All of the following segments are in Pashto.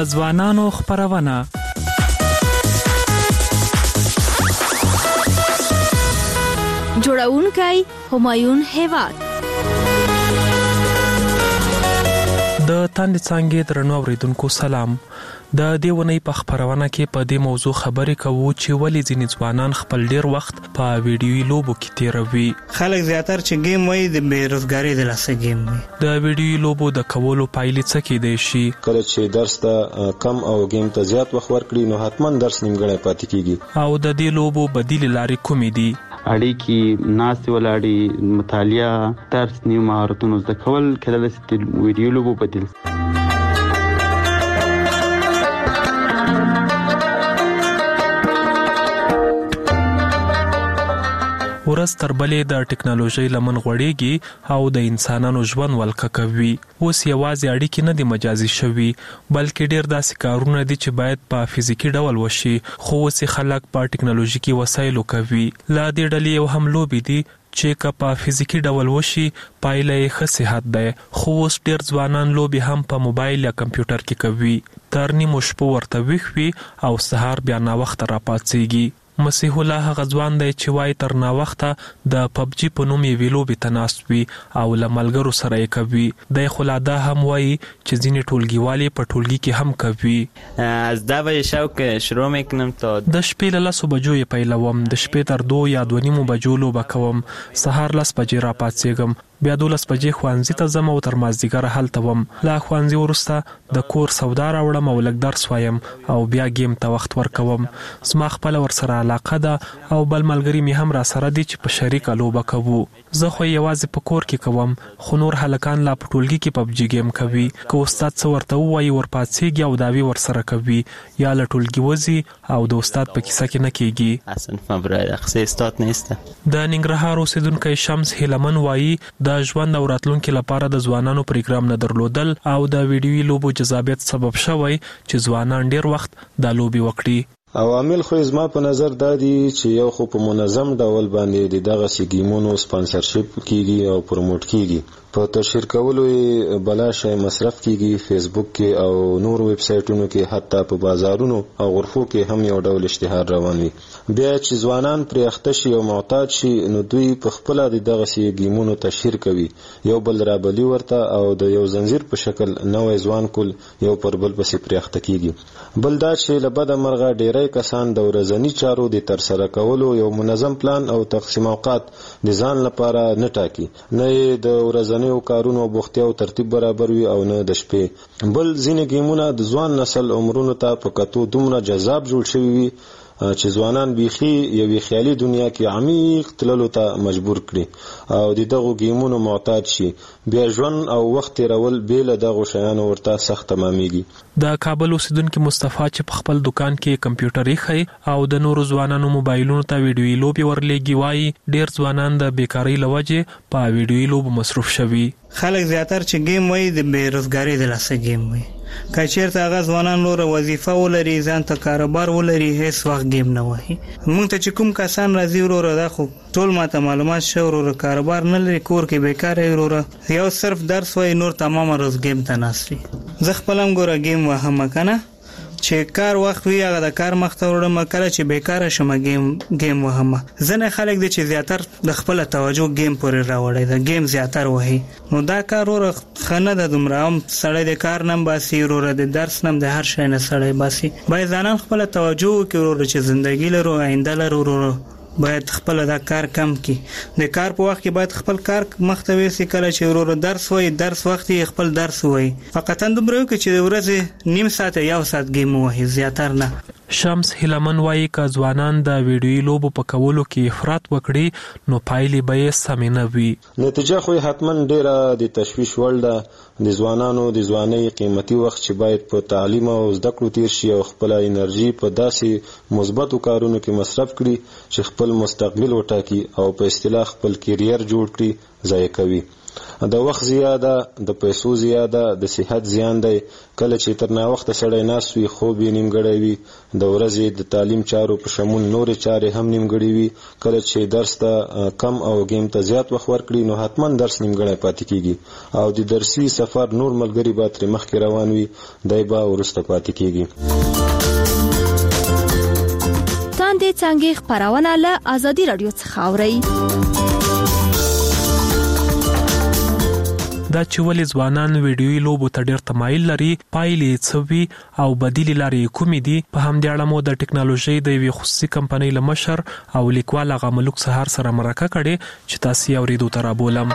ځوانانو خپرونه. جوړونکی همایون هیواد. د تاندې څانګې درنو اوریدونکو سلام. د دې ونې په خپرونه کې په دې موضوع خبرې کوو چې ولې ځینې ځوانان خپل ډیر وخت په ویډیوي لوبو کې تیروي. خلک زیاتره چې گیم وایي د بیروزګاری د لاسه گیم وایي. د ویډیوي لوبو د کولو پایلې څه کېدای شي؟ کله چې درس ته کم او گیم ته زیات وخت ورکړي نو حتما درس نیمګړی پاتې کیږي. او د دې لوبو بدیل لارې کومې دي؟ اړیکې، ناستې ولاړې، مطالعه، درس، نیو مهارتونو زده کول کېدای شي د ویډیو لوبو بدیل. ورځ تر بلې د ټکنالوژۍ لمن غوړېږي او د انسانانو ژوند ولکه کوي. اوس یوازې اړیکې نه دي مجازي شوي، بلکې ډېر داسې کارونه دي چې باید په فزیکي ډول وشي، خو اوس خلک په ټکنالوژیکي وسایلو کوي. لا دې ډلې یو هم لوبې دي چې که په فزیکي ډول وشي پایله یې ښه صحت دی. خو اوس ډېر ځوانان لوبې هم په موبایل یا کمپیوټر کې کوي. تر نیمو شپو ورته ویښ وي او سهار بیا ناوخته راپاڅېږي. مسیح الله هغه ځوان دی چې وایي تر ناوخته د پبجي په نوم یوې لوبې ته ناست وي او له ملګرو سره یې کوي. دی خو لا دا هم وایي چې ځینې ټولګیوالې په ټولګي کې هم کوي. از 10 بجې شب که شروع میکنم تا د شپې له 10 بجو یې پیلوم، د شپې تر 2 یا 2:30 بجو لوبه کوم، سهار 10 بجې راپاڅېږم، بیا 12 بجې ښوونځي ته ځم او تر مازدیګره هلته وم. له ښوونځي وروسته د کور سودا راوړم او لږ درس وایم او بیا گیم ته وخت ورکوم. زما خپله ورسره علاقه ده او بل ملګري مې هم را سره دي چې په شریکه لوبه کوو. زه خو یوازې په کور کې کوم، خو نور هلکان لا په ټولګي کې پبجي گیم کوي. که استاد څه ورته ووایي ورپاڅېږي او داوی ورسره کوي، یا له ټولګي وځي او د استاد په کیسه کې نه کېږي. د ننګرهار اوسېدونکی شمس هیلمن وایي د ژوند او راتلونکي لپاره د ځوانانو پروګرام نه درلودل او د ویډیوي لوبو جذابیت سبب شوی چې ځوانان ډیر وخت دا لوبي وکړي. عوامل خو زما په نظر دا دي چې یو خو په منظم ډول باندې دغه سیګیمونو سپانسرشپ کیږي او پروموټ کیږي، په تشهیر کولو بلا شی مصرف کیږي، فیسبوک کې او نور ویب سایټونو کې، حتی په بازارونو او غرفو کې هم یو ډول اشتهار روان وي. بیا چې ځوانان پرې اخته شي او معتاد شي نو دوی په خپل دغه سیګیمونو تشهیر کوي، یو بل رابلی ورته او د یو زنجیر په شکل نوې ځوان کول یو پر بل پسې پرې اخته کیږي. بل دا چې له بده مرغه ډیرای کسان د ورځني چارو د ترسره کولو یو منظم پلان او تقسیم اوقات د ځان لپاره نه ټاکي، نه د ورځنیو کارونو بوختیا او ترتیب برابر وي او نه د شپې. بل ځینې گیمونه د ځوان نسل عمرونو ته په کتو دومره جذاب جوړ شوي وي چې ځوانان بیخي یوې خیالي دنیا کې عمیق تللو ته مجبور کړي او د دغو گیمونو معتاد شي. بیا ژوند او وخت تیرول بې له دغو شیانو ورته سخت تمامیږي. د کابل اوسیدونکي مصطفی چې په خپل دکان کې کمپیوټر ایښی او د نورو ځوانانو موبایلونو ته ویډیوي لوبې ورلېږي وایي ډېر ځوانان د بیکارۍ له وجې په ویډیوي لوبو مصروف شوي. خلک زیاتره چې گیم وایي د بیروزګاری د لاسه گیم وایي. که چېرته هغه ځوانان نوره وظیفه ولري، ځان ته کاروبار ولري، هیڅ وخت گیم نه وایي. موږ ته چې کوم کسان راځي وروره دا خو ټول ماته معلومات شو وروره کاروبار نه لري، کور کې بیکاره وروره، یو صرف درس وایي، نور تمامه ورځ گیم ته ناست وي. زه خپل هم ګوره گیم وهم کنه چې کار وخت وي هغه د کار مخ ته وړم، کله چې بیکاره شم گیم وهم. ځنې خلک دي چې زیاتر د خپل توجه گیم پورې راوړي، د گیم زیاتر وهي، نو دا کار وروره ښه نه ده. دومره هم سړی د کار نه باسي وروره، د درس نه د هر شی نه سړی باسي. باید ځانان خپل توجه وکړي وروره چې زندگی لرو، آینده لرو وروره، باید خپل دا کار کم کی. د کار په وخت کې باید خپل کار مخته ویسي، کله چې وروره درس وای درس وخت یې خپل درس وای، فقط دومره وکړي چې د ورځې نیم ساعت یا ساعت گیم وای، زیاتر نه. شمس هیلمن وایي که ځوانان د ویډیوي لوبو په کولو کې افراط وکړي نو پایلې به یې سمې نه وي. نتیجه خو حتما ډیره د تشویش وړ ده. د ځوانانو د ځوانۍ قیمتي وخت چې باید په تعلیم او زده کړو تیر شي او خپل انرژي په داسې مثبتو کارونو کې مصرف کړي چې خپل مستقبل وټاکي او په اصطلاح خپل کیریر جوړ کړي، ضایع کوي. د وخت زیاده، د پیسو زیاده، د صحت زیان دی. کله چې تر ناوخته سړی ناست وي، خوب یې نیمګړی وي، د ورځې د تعلیم چارو په شمول نورې چارې هم نیمګړې وي. کله چې درس ته کم او گیم ته زیات وخت ورکړي نو حتما درس نیمګړی پاتې کیږي او د درسي سفر نور ملګری به تر مخکې روان وي دای به ورسته پاتې کیږي. تاندې څنګه خبرونه له ازادي رادیو څخه اوري. دا چې ولې ځوانان ویډیوي لوبو ته ډېر تمایل لري، پایلې څه وي او بدیلې لارې کومې دي، په همدې اړه مو د ټکنالوژۍ د یوې خصوصي کمپنۍ له مشر او لیکوال هغه ملک سهار سره مرکه کړې چې تاسو یې اورېدو ته رابولم.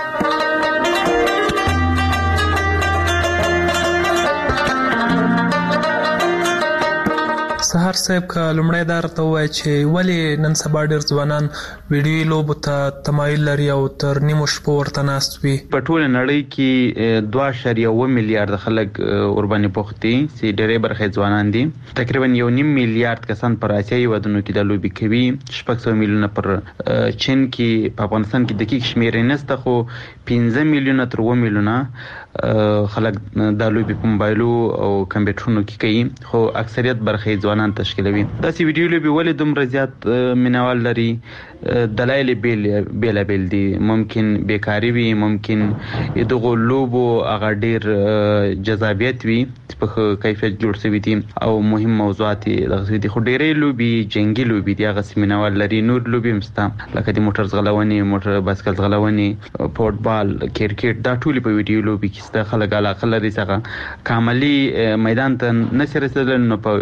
سهار صاحب که لمړی دا راته ووایه چې ولې نن سبا ډېر ځوانان ویډیوي لوبو ته تمایل لري او تر نیمو شپو ورته ناست وي؟ په ټوله نړۍ کې 2.1 میلیارډ خلک ورباندې بوخت دي چې ډېرې برخې ځوانان دي. تقریبا 1.5 میلیارډ کسان پر آسیایي هېوادونو کې د لوبې کوي، 600 میلیونه پر چین کې، په افغانستان کې دقیق شمېرې نشته خو 15 میلیونه تر 2 میلیونه خلک د لوبې په موبایلو او کمپیوټرونو کې کوي، خو اکثریت برخې ځوانان تشکیلوي. داسې ویډیو لوبې ولې دومره زیات مینوال لري؟ دلایل بیلابیل دي. ممکن بیکاری وي، ممکن دغه لوبو هغه ډیر جذابیت وي په کیفیت جوړ شوی دي او مهم موضوعات دغه دي. خو ډیرې لوبي جنگي لوبي دي هغه سیمینوال لري. نور لوبي مستا لکه د موټر ځغلونې، موټر بایسکل ځغلونې، فوټبال، کرکټ، دا ټول په ویډیو لوبي کې ست خلک علاقه لري. څنګه کاملي میدان ته نشي رسیدل نو په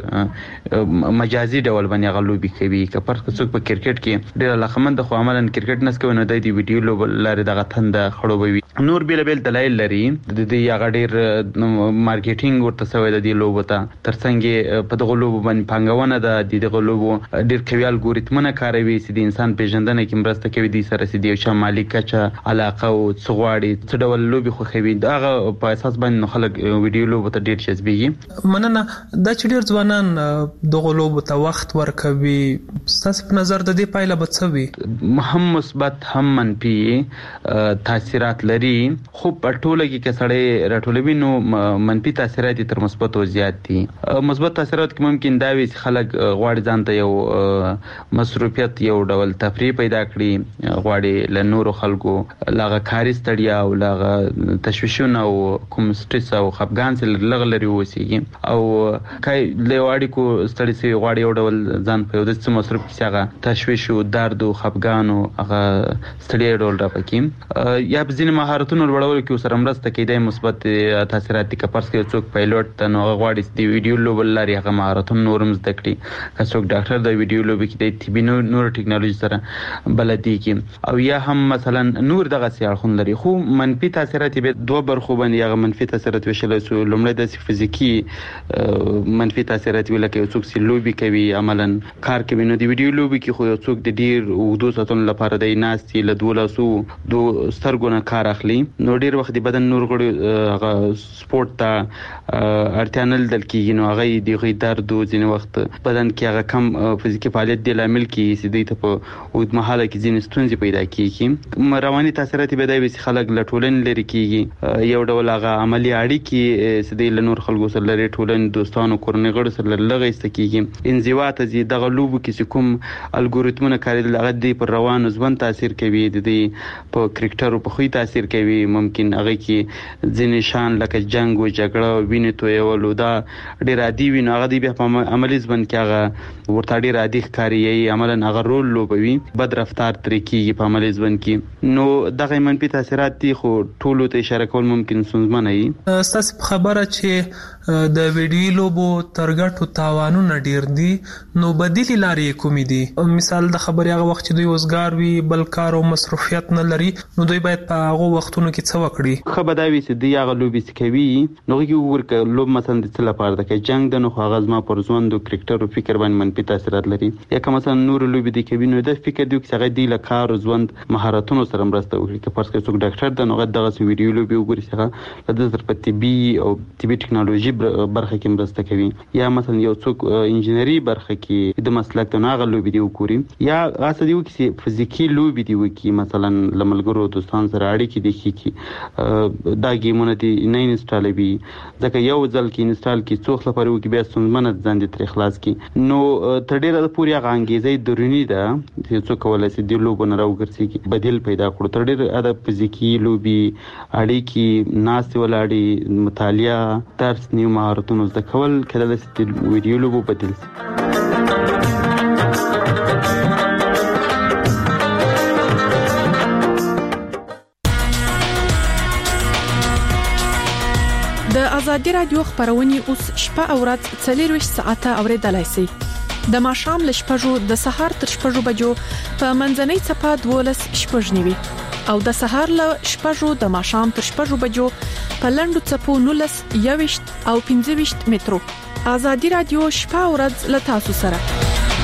مجازي ډول باندې هغه لوبي کوي. که پر څوک په کرکټ کې ډیر علاقمند خو عملاً کرکټ نس کوي نو د دې ویډیو لوب لري دغه تند خړوبوي. نور بیل دلایل لري د دې هغه ډیر مارکیټینګ ورته سوی د دې لوبو ته، ترڅنګ په دغه لوبو باندې پانګونه د دغه لوبو ډیر کوي الګوریتمونه کاروي چې د انسان پیژندنه کې مرسته کوي. د سره سي دی چې مالی کچا علاقه او څغواړي څه ډول لوبي خو خوي دغه په اساس باندې خلک ویډیو لوبو ته ډیر جذبېږي. مننه. دا چې ډیر ځوانان دغه لوبو ته وخت ورکوي، ستاسو په نظر د دې پایله به څه وي؟ هم مثبت هم منفي تاثیرات لري، خو په ټوله کې کسړې راټولوي نو منفي تاثیرات تر مثبت زیات دي. مثبت تاثیرات کې ممکن دا وي چې خلک غواړي ځان ته یو مصروفیت، یو ډول تفریح پیدا کړي، غواړي له نورو خلکو لاغه کاري ستړیا او لاغه تشویشونه او کوم سټرس او خپګان سره لغلري وسیږي او کای له واړي کو ستړي سي غواړي یو ډول ځان په یو د مصروف کې څنګه تشویش او درد او خپګان او هغه ستړي ډول راپکې یا په ځینې مهارتونو لوړولو کې سره مرسته کوي. مثبت تاثیرات دي. کپرس کې څوک پایلوټ ته نو غواړي د ویډیو لوبل لري هغه مهارتونه نورم زده کړي، که څوک ډاکټر د ویډیو لوبي کې د طبي نور ټکنالوژي سره بلدي کې، او یا هم مثلا نور دغه سیاحون لري. خو منفي تاثیرات به دوه برخو باندې هغه منفي تاثیرات وشل سو. لومړی د فزیکی منفي تاثیرات ویل کې څوک سی لوبي کوي عملاً کار کوي نو د ویډیو لوبي کې خو څوک د ډیر وګدو ساتون لپاره د ناستي له 2 سترګونه کار اخلي نو ډیر وخت د بدن نور غړي هغه سپورت ته اړتیا نه لیدل کیږي نو هغه د غي درد او ځینې وخت بدن کې هغه کم فزیکی فعالیت د لامل کې سیدې ته په اوږد مهاله کې ځینې ستونزې پیدا کیږي. رواني تاثیرات به د خلک لټولن لري کیږي، یو ډول هغه عملی اړیکې سیدې له نور خلکو سره لري، ټولن دوستانو کورنۍ غړو سره لږه استکیږي. انزوا ته زی دغه لوبو کې کوم الګوریتمونه کارېدل هغه د پر روانو ژوند تاثیر کوي، د په کرکټر په خوې تاثیر کوي. ممکن هغه کې ځینې شان لکه جنگ او جګړه ویني تویول دا ډېر عادي وي نو هغه د په عملی ژوند کې هغه ورته ډېر عادي ښکاري، عملاً هغه رول لوبوي، بد رفتار ترې کېږي په عملی ژوند کې. نو دغه منفي تاثیرات دي خو ټولو ته اشاره کول ممکن ستونزمن وي. ستاسو خبره چې د ویډیو لوبو ترګټو تاوانونه ډیر دي نو بدیلې لارې کومې دي؟ مثال د خبرې هغه وخت چې دوی وزګار وي، بل کار او مصروفیت نه لري نو دوی باید په هغه وختونو کې څه وکړي؟ خبره دا وي چې دوی هغه لوبې کوي نو کې ورکه لوب مثلا د څه لپاره ده کې جنگ د نو هغه ځما پر ژوند او کرکټر او فکر باندې منفي تاثیرات لري، یا که مثلا نور لوبې د کوي نو د فکر دوی څنګه دی له کار او ژوند مهارتونو سره مرسته وکړي. که پرس کې څوک ډاکټر د نو دغه ویډیو لوبې وګوري څنګه د طبي او طبي ټکنالوژي ټیکنالوژي برخه کې مرسته کوي یا مثلا یو څوک انجینری برخه کې د مسلک ته ناغه لوبي دی وکوري یا غاصه دی چې فزیکی لوبي دی وکي مثلا لملګرو دوستان سره اړیکې دي کی دا گیمونه دي نه انسټالوي ځکه یو ځل کې انسټال کی څوخ لپاره وکي بیا څومره ځان دي تر اخلاص کی نو تر ډیره پوري غانګیزې درونی ده چې څوک ولې چې دی لوبونه راوګرځي کی بدیل پیدا کړو تر ډیره د فزیکی لوبي اړیکې ناس ولاړی مطالعه درس نیو مهارتونو زده کول کله چې ویډیو لوبو بدیل د ازادي رادیو خبرونه اوس شپه او ورځ 24 ساعته اوریدلای شئ د ماښام ل شپږو د سهار تر شپږو بجو په منځنۍ صفه 12 شپږ نیوي او د سهار ل شپږو د ماښام تر شپږو بجو په لندو صفو 19 21 او 25 مترو ازادي رادیو شپه او ورځ ل تاسو سره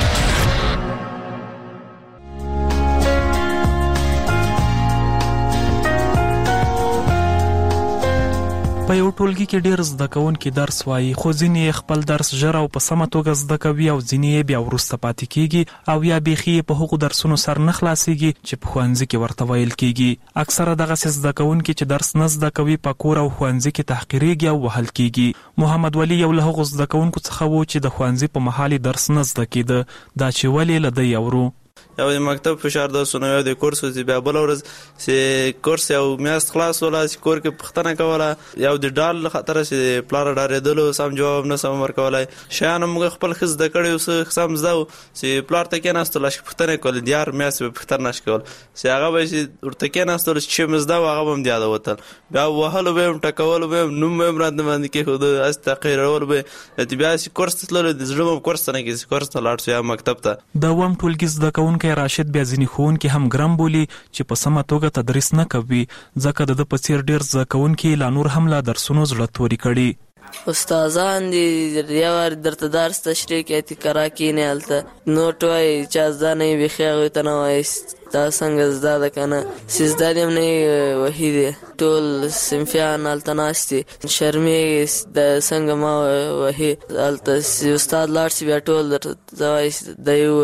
په یو ټولګي کې ډېر زده کوونکي درس وایي خو ځینې خپل درس ژر او په سمه توګه زده کوي او ځینې بیا وروسته پاتې کیږي او یا بیخي په هغو درسونو سر نه خلاصيږي چې په ښوونځي کې ورته ویل کیږي اکثره دغه زده کوونکي چې درس نه زده کوي په کور او ښوونځي کې تحقیریږي او وهل کیږي محمد ولی یو له هغو زده کوونکو څخه و چې د ښوونځي په محل درس نه زده کیده دا چې ولی لدی اورو یو د مکتب فشار درسونه یو د کورس او بیا بل ورځ چې کورس یو میاشت خلاص ولا چې کور کې پښتنه کوله یو د ډال خطر چې پلار ډارېدلو سم جواب نه سم ورکولای شان موږ خپل خز د کړي اوس سم زده چې پلار ته کې ناستل چې پښتنه کول دیار میاشت په پښتنه نش کول چې هغه به چې ورته کې ناستل چې مزده هغه هم دیاده وتل بیا وهلو به ټکول به نوم به مراد باندې کې خود اس تقریر به بیا چې کورس تلل د زړه کورس نه کې کورس ته لاړ شو مکتب ته دا وم ټولګي زده کوونکي راشد بیا ځینې ښوونکي هم ګرم بولي چې په سمه توګه تدریس نه کوي ځکه د په څیر ډېر زده کوونکي لا نور هم لا درسونو زړه توري کړي استادان دي یو درته درس تشریح کوي تکرار کینې الته نوټ وای چې ځانې بخیغه ته نه وای دا څنګه زده کنه سیزداریم نه وحیده ټول سمفیان التناستي شرمې د څنګه ما وحی الته استاد لاړ بیا ټول زوای د یو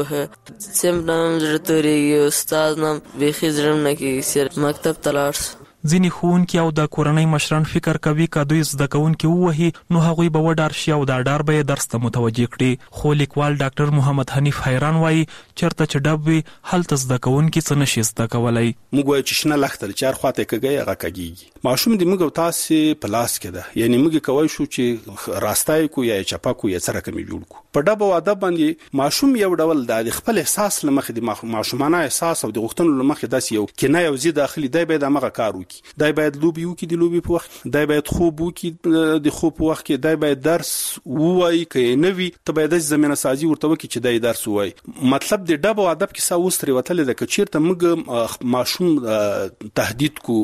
سم نام درتوري استاد نام بخی زرم نه کی سر مکتب تلاړ ځینې ښوونکي او د کورنۍ مشران فکر کوي که دوی زده کوونکي ووهي نو هغوی به وډار شي او دا ډار به یې درس ته متوجه کړي خو لیکوال ډاکټر محمد حنیف حیران وایي چېرته چې ډب وي هلته زده کوونکي څه نشي زده کولی موږ وایو چې شنه لښته له چار خواته کږی هغه کږیږي ماشوم د موږ او تاسې په لاس کې ده یعنی موږ کولی شو چې راستای کو یا چپا کو یا څه رقم جوړ کو په ډب او ادب باندې ماشوم یو ډول د خپل احساس لمخې د ماشومانه احساس او د غوښتنو لمخې داسې یو کنه یو زی داخلي دی به د مغه کار وکي دای باید لوبي وکي د لوبي په وخت دای باید خوب وکي د خوب په وخت کې دای باید درس وایي کې نه وي ته باید د زمينه سازي ورته وکي چې دای درس وایي مطلب د ډب او ادب کې ساوستري وتل د کچیرته موږ ماشوم تهدید کو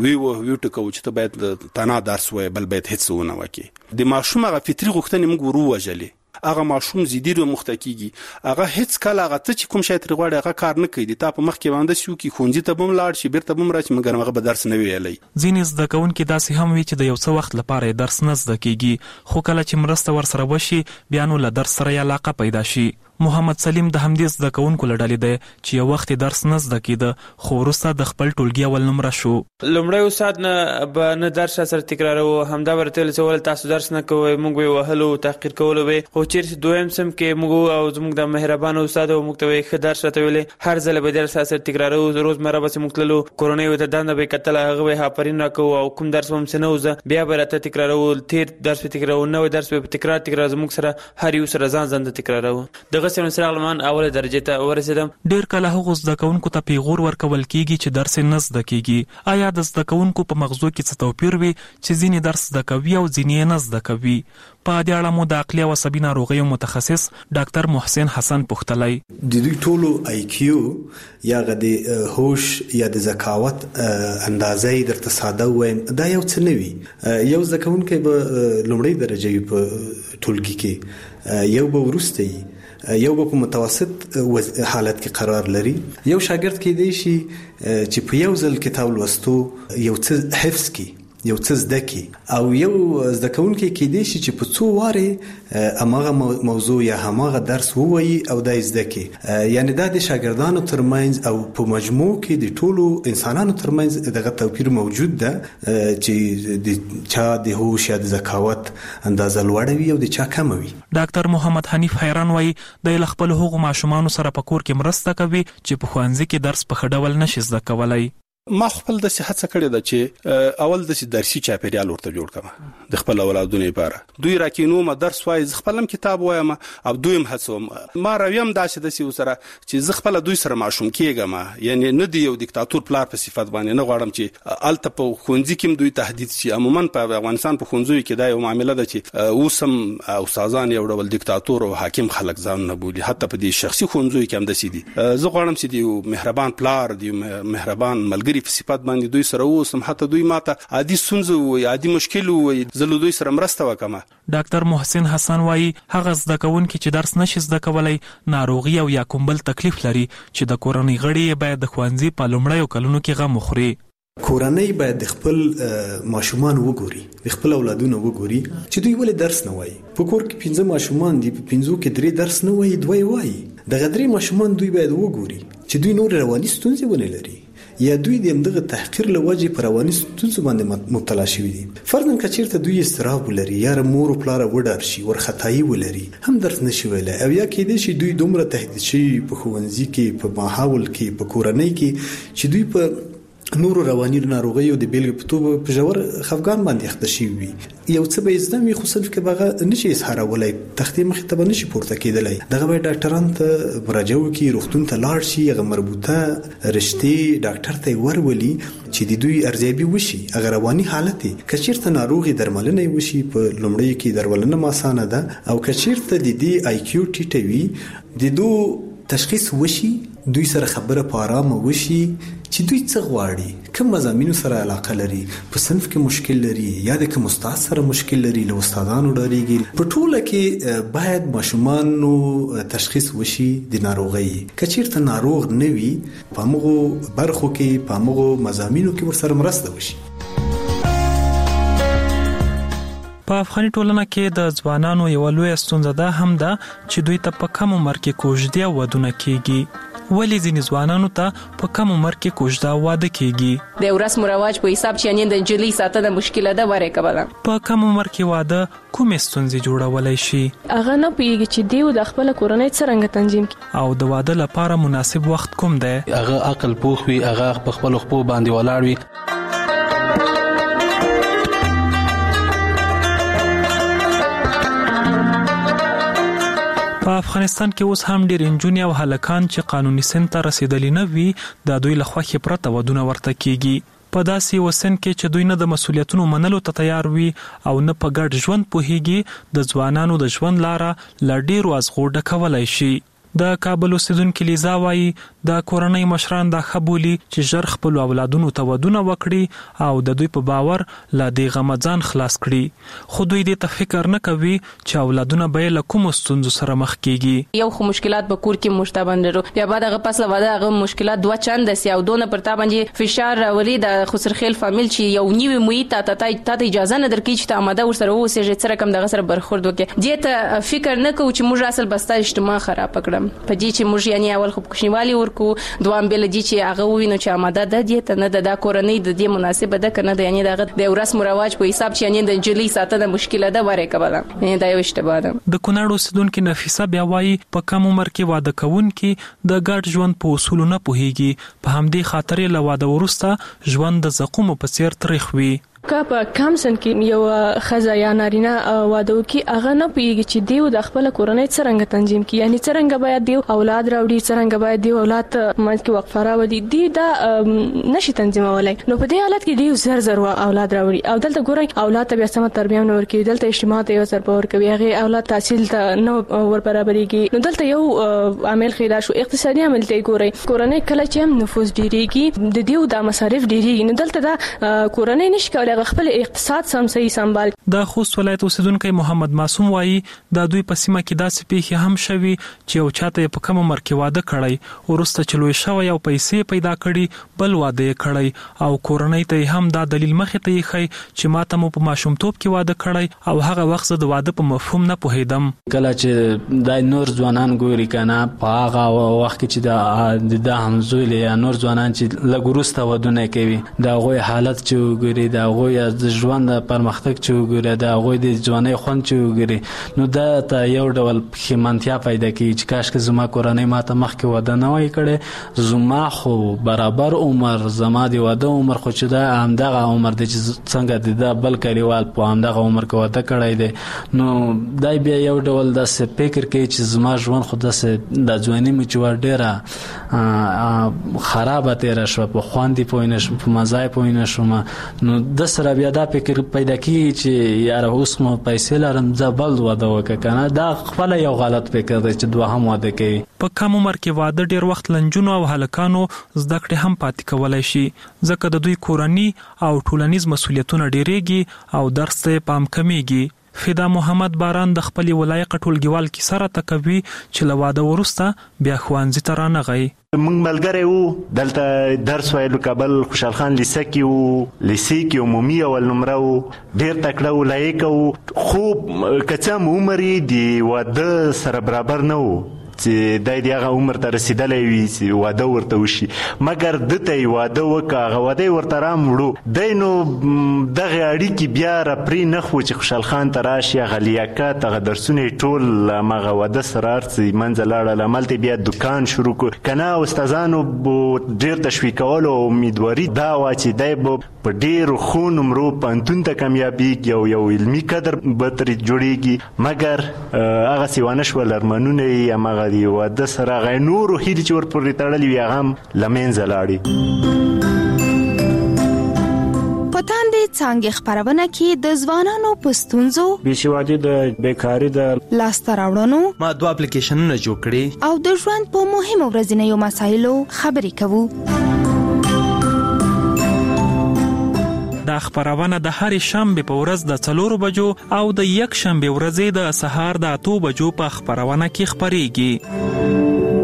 ویو ټکو چې ته باید تنا درس وایي بل باید هیڅ ونه وکي د ماشوم هغه فطري غوښتنې موږ ورو وجلې هغه ماشوم زیدیر مختکیږي هغه هیڅ کله هغه ته چې کوم شی تر غوړي هغه کار نه کوي تا په مخ کې باندې شو کې خونځي ته بم لاړ شي بیرته بم راځي مګر هغه به درس نه ویلي ځینې زده کوونکي داسې هم وي چې د یو څه وخت لپاره درس نه زده کیږي خو کله چې مرسته ورسره وشي بیا نو له درس سره علاقه پیدا شي محمد سلیم د همدې زده کوونکو لړلې دی چې یو وخت درس نه زده کیده خو وروسته د خپل ټولګي اول نمره شو لومړی استاد نه درس سره تکرارو همدا ورته ول تاسو درس نه کوئ موږ وی وهلو تحقیر کولو وي خو چیرې دویم سم کې موږ او زموږ د مهربان استاد او موږ ته ښه درس راته ویلې هر ځل به درس سره تکرارو روزمره به موږ تللو کورونی وته دنده به کتل هغه هاپرین راکو او کوم درس هم سنوزه بیا به راته تکرارو تیر درس په تکرارو نو درس په تکرار زموږ سره هر یو سره ځان تکرارو دغه سره علمان اوله درجه ته ورسېدم ډیر کله هغه زده کوونکو ته پیغور ورکول کیږي چې درس نه زده کیږي آیا د زده کوونکو په مغزو کې څه توپیر وي چې ځینې درس زده کوي او ځینې نه زده کوي په دې اړه مو د عقلي او عصبي ناروغیو متخصص ډاکټر محسن حسن پوښتلی د دوی ټولو IQ یا د هوش یا د ذکاوت اندازې درته ساده وایم دا یو څه نه وي یو زده کوونکی به لومړی درجه په ټولګي کې یو به وروسته یو په متوسط حالت کې قرار لري یو شاګرد کې دی شي چې په یو ځل کتاب لوستو یو څه حفظ کی یو څه زده کی او یو زده کوونکی کې دی چې په څو واره امغه موضوع یا همغه درس ووایي او د زده کی یعنی د شاګردانو ترمنځ او په مجموع کې د ټولو انسانانو ترمنځ دغه توپیر موجود ده چې د چا د هوش یا د ذکاوت اندازه لوړه وي او د چا کم وي. ډاکټر محمد حنیف حیران وایي د خپل حقوق ماشومان سره په کور کې مرسته کوي چې په ښوونځي کې درس په خډول نشي زده کولای. ما خپل د صحت څخه کړی دا چې اول د درسي چاپیریال ورته جوړ کړم د خپل اولادونو لپاره دوی راکینو ما درس وای خپلم کتاب وایم او دویم هڅوم ما راویم داسې د سی سره چې خپل دوی سره ماشوم کېګم یعنی نه دی یو دیکتاتور پلار په صفت باندې نه غواړم چې الته په خونځي کې دوی تهدید شي. عموما په افغانستان په خونځو کې دا یو معاملې ده چې اوسم استادان یو ډول دیکتاتور او حاکم خلک ځان نه بولي حتی په دې شخصي خونځو کې هم د سي دي. زه غواړم چې دی مهربان پلار دی مهربان ملګری په صفات باندې دوی سره اوسم حتی دوی ماته عادي سنځو وي عادي مشکل وي زه دوی سره مرسته وکم. ډاکټر محسن حسن وایي هغه زده کوونکي چې درس نشي زده کولای ناروغي او یا کوم بل تکلیف لري چې د کورنۍ غړي باید د ښوونځي په لومړیو کلونو کې غم وخوري. کورنۍ باید د خپل ماشومان وګوري د خپل اولادونو وګوري چې دوی ولې درس نه وایي. په کور کې 15 ماشومان دي په 15 کې 3 درس نه وایي 2 وایي. د غدري ماشومان دوی باید وګوري چې دوی نور رواني ستونزې ونه لري یا دوی د همدغه تحقیر لوجه پر رواني ستونزو باندې مبتلا شوي دي. فرضاً که چیرته دوی استراب ولري یا مور او پلار وډار شي ورختایي ولري هم درس نشي ویلای او یا کېدای شي دوی دومره تهدید شي په ښوونځي کې په ماحول کې په کورنۍ کې چې دوی په نورو رواني ناروغیو د بیلګې په توګه په ژور خفګان باندې اخته شي وي. یو څه به زده وي خو صرف کې بغه نشي اظهارولای تختې مخې ته نشي پورته کېدلای. دغه به ډاکټران ته مراجعه وکړي روغتون ته لاړ شي هغه مربوطه رشتې ډاکټر ته ورولي چې د دوی ارزیابي وشي هغه رواني حالت که چیرته ناروغي درملنه وشي په لومړی کې درملنه ماسانه ده او که چیرته د دې آی کیو ټیټه وي د دو تشخیص وشي دوی سره خبره په آرامه وشي چې دوی څه غواړي کوم مضامینو سره علاقه لري په صنف کې مشکل لري یا د کوم استاد سره مشکل لري له استادانو ډاریږي. په ټوله کې باید ماشومانو تشخیص وشي د ناروغي که چیرته ناروغ نه وي په موږ برخو کې په موږ مضامینو کې ورسره مرسته وشي. په افغاني ټولنه کې د ځوانانو یو لوی ستونزه ده هم ده چې دوی ته په کم عمر کې کوژدې او ودونه کیږي. ولې ځینې ځوانانو ته په کم عمر کې کوژده واده کیږي؟ د رسم رواج په حساب چې یعنی د جلی ساتنه مشکله ده وره کوله. په کم عمر کې واده کومې ستونزې جوړولای شي؟ هغه نه پیږي چې دیو د خپل کورنۍ څنګه تنظیم کړي او د واده لپاره مناسب وخت کوم دی؟ هغه عقل پوخ وي هغه په خپل خپل باندې ولاړ وي. په افغانستان کې اوس هم ډېر نجونې او هلکان چې قانوني سن ته رسیدلي نه وي د دوی له خوښې پرته ودونه ورته کیږي. په داسې وسن کې چې دوی نه د مسؤلیتونو منلو ته تیار وي او نه په ګډ ژوند پوهیږي د ځوانانو د ژوند لاره له ډېرو ازغو ډکولای شي. د کابل اوسیدونکو لیزا وایي د کورنۍ مشران دا خبولي چې ژر خپل اولادونو ته ودونه وکړي او د دوی په باور لا د غمځان خلاص کړي. خو دوی دې ته فکر نه کوي چې اولادونه به له کوم ستونزو سره مخ کیږي. یو خو مشکلات به کور کې مشتبندرو یا بعد هغه پس له واده هغه مشکلات دوه چند سي او دونه پر تا باندې فشار راولي د خسرخیل فامیل چې یو نیوي محیط ته اجازه نه درکې چې ته آماده ورسره اوسې چې رقم دغه سره برخورد وکړي. دې ته فکر نه کوي چې موږ اصل بستا اجتماع خراب کړم په دې چې موږ یعنی اول خو کوشنیوالي ورکو دوام بل دي چې هغه وینو چې آماده ده دې ته نه د کورنۍ د دې مناسبه ده کنه د یعنی دغه د رسم رواج په حساب چې یعنی د جلی ساتنه مشکله ده وره کوله یعنی دا یو اشتباه ده. د کونړ اوسیدونکو نفیسه بیا وایي په کم عمر کې واده کوونکي د ګډ ژوند په اصول نه پوهیږي په همدې خاطر له واده وروسته ژوند د زقوم په څیر تاریخ وي. که په کم سن کې یو خزه یا نارینه واده وکړي هغه نه پیږي چې دیو د خپل کورنۍ څنګه تنظیم کړي یعنی څنګه باید دیو اولاد راوړي څنګه باید دیو اولاد مې کې وقفه راوړي دی دا نشي تنظیمولای. نو په دې حالت کې دیو زر اولاد راوړي او دلته ګورئ اولاد ته بیا سم تربیه نه ورکوي دلته اجتماع ته یو سر باور کوي هغه اولاد تحصیل ته نه ور برابرېږي. نو دلته یو عامل خیدا شو اقتصادي عامل ته ګورئ کورنۍ کله چې نفوس ډیریږي د دیو د مصارف ډیریږي نو دلته دا کورنۍ نشي کولای د خپل اقتصاد سم صحیح سنبال. د خوست ولایت اوسیدونکو محمد معصوم وایي د دوی په سیمه کې داسې پیښې هم شوي چې یو چاته په کم عمر کې واده کړی ورسته چې لوی شوی او پیسې پیدا کړي بل واده یې کړی او کورنۍ ته هم دا دلیل مخې ته یې خی چې ماته مو په ماشومتوب کې واده کړی او هغه وخت د واده په مفهوم نه پوهیدم. کله چې د نور ځوانان ګوري کنه په هغه وخت کې چې د همزول یا نور ځوانان چې لګورسته ودونه کوي دا غوي حالت چې وګوري دا غوي د ژوند پرمختګ چې وګوري دا غوي د ځواني خوند چې وګوري نو دا ته یو ډول خمانتیا پیدا کوي چې کاش کې زما کورنۍ ماته مخکې واده نه وای کړي زما خو برابر عمر زما دی واده عمر خو چې دا همدغه عمر دی چې څنګه د بل کلیوال په همدغه عمر کې واده کړی دی نو دای بیا یو ډول د فکر کوي چې زما ژوند خو د ځواني مې چې ډیره خرابه تیر شو په خواندې پوینه شم په مزای پوینه شم نو د سره بیا دا فکر پیدا کیږي چې یاره اوس مو پیسې لرم زه بل واده وکړم کنه دا خپل یو غلط فکر دی چې دوهم واده کوي. په کم عمر کې واده ډیر وخت لنجونو او هلکانو زده کړې هم پاتې کولای شي ځکه د دوی کورنۍ او ټولنیز مسؤلیتونه ډیریږي او درس ته پام کمیږي. فدا محمد باران د خپل ولایت ټولګیوال کې سره تکوي چې لواده ورسته بیا خوانځي تر نه غي. موږ ملګری وو دلته درس ویلو کابل خوشحال خان لیسه کې وو لیسه کې عمومي اول نمره وو ډیر تکړه و لایق وو خو کڅم عمر دی واده سره برابر نه وو چې دای دی هغه عمر ته رسیدلې وي چې واده ورته وشي مګر دته واده وکړه واده ورته رامړو دینو دغه اړیکی بیا رپری نه خو چې خوشحال خان تراشي غلیاکات غ درسونه ټول مغه واده سرارتي منځلاړه لملته بیا دکان شروع کړ کنه استادانو ډیر تشویقول او امیدواري دا وا چې دای په ډیر خو نمرو پانتون ته کامیابی یو علمي قدر به تر جوړیږي مګر هغه سیوانه شو لرمنونه یې مغه دی واده سره غي نور هیڅ چې ور پورې تړلې وي هغه لمنځه لاړي. پتان دې څنګه خبرونه کې د ځوانانو پستونزو بشوادي د بیکاری د لاسته راوړنو ما دوه اپلیکیشنونه جوړ کړي او د ژوند په مهمو ورځنیو مسایلو خبرې کوو. دا خبرونه د هر شنبه په ورځ د 4 بجو او د یک شنبه ورځې د سهار د 8 بجو په خبرونه کې خبريږي.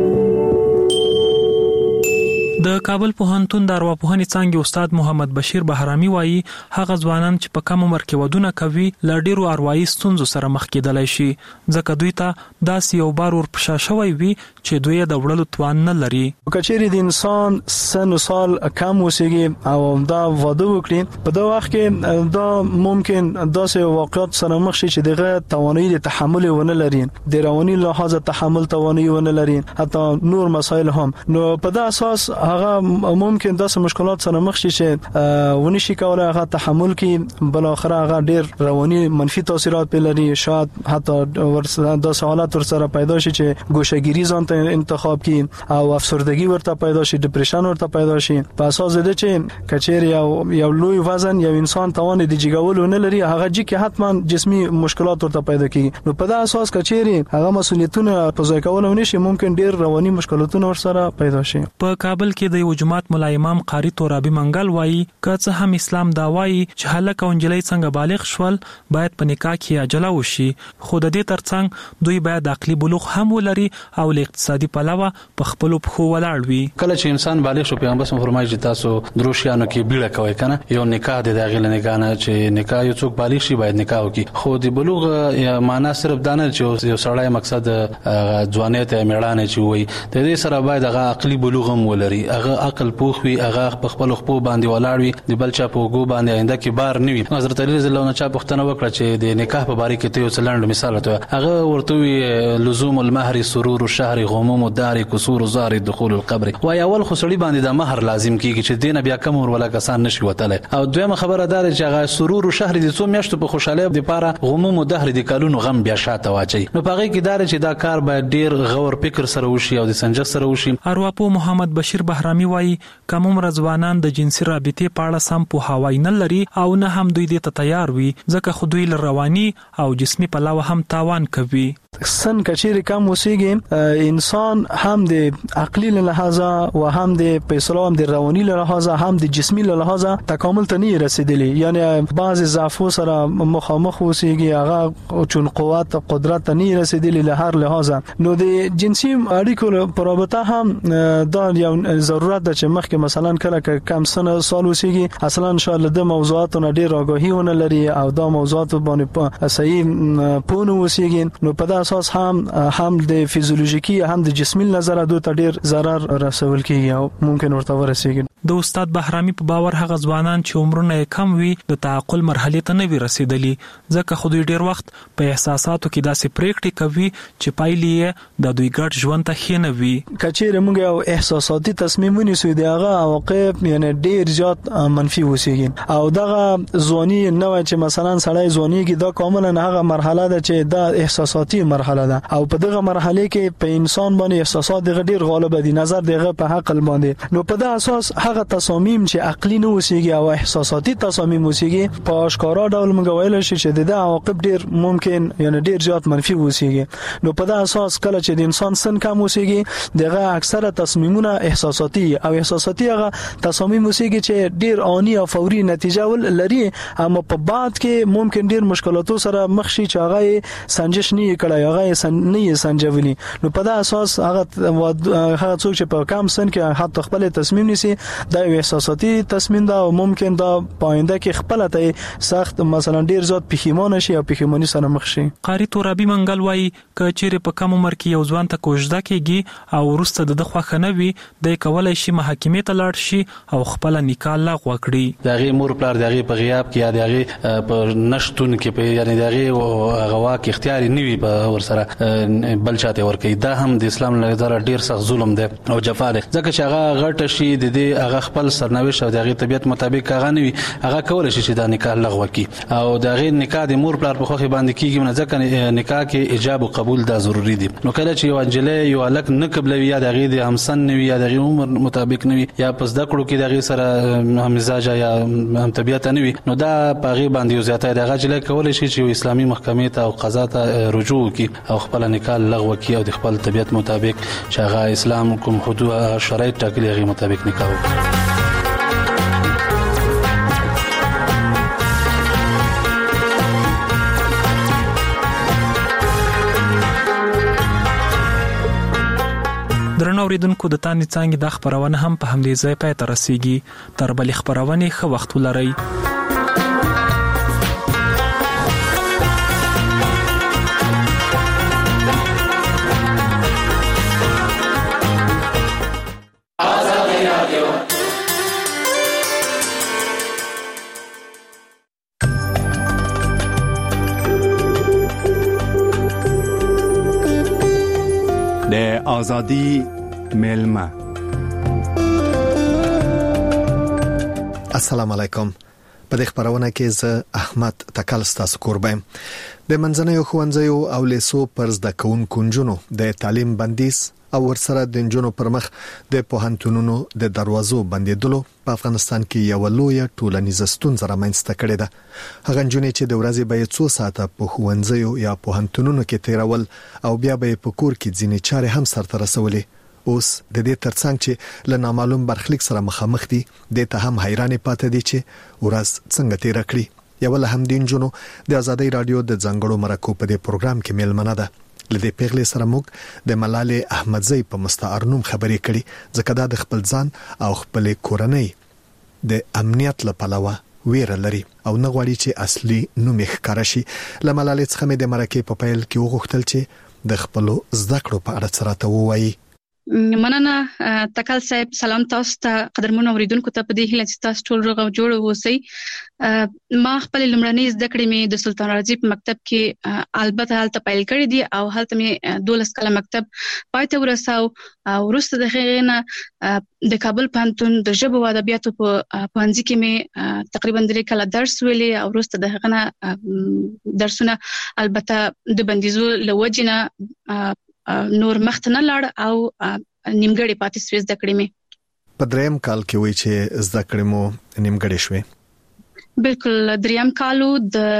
د کابل پوهنتون د ارواپوهنې څانګې استاد محمد بشیر بهرامي وایي هغه ځوانان چې په کم عمر کې ودونه کوي ل ډیرو اروايي ستونزو سره مخ کېدلای شي ځکه دوی ته داسې یو بار ور پښاشوي وي چې دوی د وړلو توان نه لري. کچېری د انسان سن سال کم وسیږي او دا واده وکړي په دا وخت کې دا ممکن داسې واقعات سره مخ شي چې دغه توانایي د تحمل ونه لري د رواني لحاظ تحمل توانایي ونه لري حتی نور مسایل هم نو په دا اساس هغه ممکن داسې مشکلات سره مخ شي چې ونی شي کولای هغه تحمل کې بل اخر هغه ډیر رواني منفي تاثیرات په لري شاید حتی ورسره د حالات ورسره پیدا شي چې ګوشهګیری ځان ته انتخاب کی او افسردگی ورته پیدا شي ډیپریشن ورته پیدا شي په اساس د چې کچېری یو لوی وزن یو انسان توان د جګولو نه لري هغه چې حتما جسمي مشکلات ورته پیدا کیږي نو په دا اساس کچېری هغه مسؤلیتونه په ځای کولو نشي ممکن ډیر رواني مشکلاتونه ورسره پیدا شي. په کابل کې د یو جماعت مولا امام قاری تورابي منګل وایي که څه هم اسلام دا وایي چې هلک او نجلۍ څنګه بالغ شول باید په نکاح کې عجله وشي خو د دې ترڅنګ دوی باید عقلي بلوغ هم ولري او له اقتصادي پلوه په خپل پخو ولاړ وي. کله چې انسان بالغ شو پیغمبر صلی الله علیه وسلم تاسو دروشیانو کې بیړه کوي کنه یو نکاح د داخله نکاح نه چې نکاح یو څوک بالغ شي باید نکاح وکړي خو د بلوغ معنا صرف دانه چې یو سړی مقصد ځوانیت میړانه چې وي د دې سره باید هغه عقلي بلوغ هم ولري هغه عقل پوخ وي هغه په خپل خپل باندې ولاړ وي د بل چا په وګو باندې آینده کې بار نه وي. حضرت علی رضی الله عنه چا پښتنه وکړه چې د نکاح په باره کې ته یو څلند مثال ته هغه ورته وی لزوم المهر سرور الشهر غموم الدار كسور زار دخول القبر وای اول خو سړي باندې د مہر لازم کیږي چې دینه بیا کم ور ولا کسان نشي وتله او دویمه خبره دار چې هغه سرور الشهر د څو میاشتو په خوشاله د پاره غموم الدهر د کالونو غم بیا شاته واچي نو پاره کې دار چې دا کار باید ډیر غور فکر سره وشي او د سنجق سره وشي. ارواپو محمد بشیر بهرامي وایي کوم عمر ځوانان د جنسي رابطې په اړه سم پوهاوی نه لري او نه هم دوی دې ته تیار وي ځکه خو دوی رواني او جسمي پلوه هم تاوان کوي. سن کچیر کم وسیږي انسان هم د عقلی له لحاظه او هم د فیصله هم د رواني له لحاظه هم د جسمي له لحاظه تکامل ته نه رسیدلی، یعنی بعض ضعفو سره مخامخ وسیږي، هغه چون قوت قدرت ته نه رسیدلی له هر لحاظه. نو د جنسي اړیکو په رابطه هم دا یو ضرورت ده چې مخکې مثلا کله کم سن سال وسیږي اصلا ان شاء الله د موضوعاتو نه ډیر آگاهی ونه لري او دا موضوعات باندې صحیح پونه وسیږي، نو په دا اساس هم د فیزیولوژیکي هم د جسمي نظر دوی ته ډیر ضرر رسول کیږي او ممکن ورته ورسیږي. د استاد بهرامي په باور هغه ځوانان چې عمرونه کم وي د تعقل مرحله ته نه رسیدلي، ځکه خو دوی ډیر وخت په احساساتو کې داسې پریکړې کوي چې پایلې د دوی ګډ ژوند ته خینه وي. کچېره موږ یو احساساتي تصمیم ونیسو دی هغه عواقب یعنی ډیر زیات منفي وسیږي او دغه ځواني نو چې مثلا سړی ځواني کې دا کاملا هغه مرحله ده چې دا احساساتي مرحله ده او په دغه مرحله کې په انسان باندې احساسات دغه ډیر غالب دي، نظر دغه په عقل باندې. نو په دا اساس هغه تصامیم چې عقلی نه وسیږي او احساساتي تصامیم وسیږي په اشکارا ډول موږ ویل شي چې د عواقب ډیر ممکن یعنی ډیر زیات منفي وسیږي. نو په دا اساس کله چې د انسان سن کم وسیږي دغه اکثره تصمیمونه احساساتي او احساساتي هغه تصامیم وسیږي چې ډیر آنی او فوري نتیجه ول لري، اما په بعد کې ممکن ډیر مشکلاتو سره مخ شي چې هغه سنجش نه کړي، هغه نه سنجولي. نو په دا اساس هغه څوک چې په کم سن کې حتی خپل تصمیم نیسي دا یو احساساتي تصمیم ده او ممکن دا پاینده کې خپل ته سخت مثلا ډیر زیات پښیمانه شي او پښیمانی سره مخ شي. قاری تورابي منګل وایي ک چیرې په کم عمر کې یو ځوان ته کوژده کیږي او ورسته د خوخه نه وي د کولای شي محاکمې ته لاړ شي او خپل نکاح لغوه کړي. دغه مور پلار دغه په غیاب کې یا دغه په نشټون کې په یعنی دغه غوا کې اختیاري نیوي په ور سره بل چاته ور کوي، دا هم د اسلام له نظر ډیر سخت ظلم دی او جفا دی، ځکه چې هغه غټ شي د دې هغه خپل سرنوشت او دغه طبيعت مطابق هغه نیوي هغه کول شي چې دا نکاح لغوه کی او دغه نکاح د مور پلار په خوخه باندې کیږي، نه ځکه نکاح کې ایجاب او قبول دا ضروری دی. نو کله چې یو انجلې یو الک نه قبلوي یا دغه د همسن نیوي یا دغه عمر مطابق نیوي یا پس د کړو کې دغه سره مزاج یا هم طبيعت نیوي، نو دا پاغي باندې زیاته دغه جله کول شي چې اسلامي محکمې ته او قضا ته رجوع کی او خپل نکاح لغوه کی او د خپل طبيعت مطابق چې هغه اسلام کوم حدود شرایط ټاکلي هغه مطابق نکاح وکړي. درنو اوریدونکو د تانی څنګه د خبرونه هم په همدې ځای پای ته رسیږي. تر بلې خبرونه ښه وخت ولرئ. آزادی ملما. السلام علیکم. په دې خبرونه کې زه احمد تکل ستاسو قربان. د منځنیو ښوونځیو او لیسو پر زده کوونکو نجونو د تعلیم بندیز او ورسره د نجونو پر مخ د پوهنتونونو د دروازو بندیدلو په افغانستان کې یو لوی ټولنیز ستونزه رامنځته کړې ده. هغه نجونې چې د ورځې به 2 ساعته په ښوونځیو یا پوهنتونونو کې تیرول او بیا به په کور کې ځینې چارې هم سرته رسولې، اوس د دې ترڅنګ چې له نامعلوم برخلیک سره مخامخ دي، د ته هم حیرانې پاتې دي چې ورځ څنګه تیر کړي. یو له هم دین جنو د آزادۍ رادیو د ځنګړو مرکو په دې پروګرام کې ملمنه ده. لدې پیغلې سره موږ د ملالې احمدزی په مستعار نوم خبرې کړي، ځکه دا د خپل ځان او خپل کورنۍ د امنیت لپاره ویره لري او نه غواړي چې اصلي نوم یې ښکاره شي. له ملالې څخه مې د مرکې په پیل کې وغوښتل چې د خپل زده کړو په اړه څه راته ووایي. مننه تکل صاحب. سلام تاسو ته قدرمن اوریدونکو ته په دې هیله چې تاسو ټول روغ او جوړ اوسئ. ما خپل لمړنۍ زده کړې مې د سلطان راځي په مکتب کې البته هلته پیل کړې دي او هلته مې 12 کاله مکتب پای ته ورساو او وروسته د هغې نه د کابل پوهنتون د ژبو او ادبیاتو په پوهنځي کې مې تقریبا 3 کاله درس ویلي او وروسته د هغه نه درسونه البته د بندیزو له وجې نه نور مخته نه لاړ او نیمګړې پاتې سوې زده کړې مې. په دریم کال کې وایي چې زده کړې مو نیمګړې شوې؟ بالکل دریم کالو د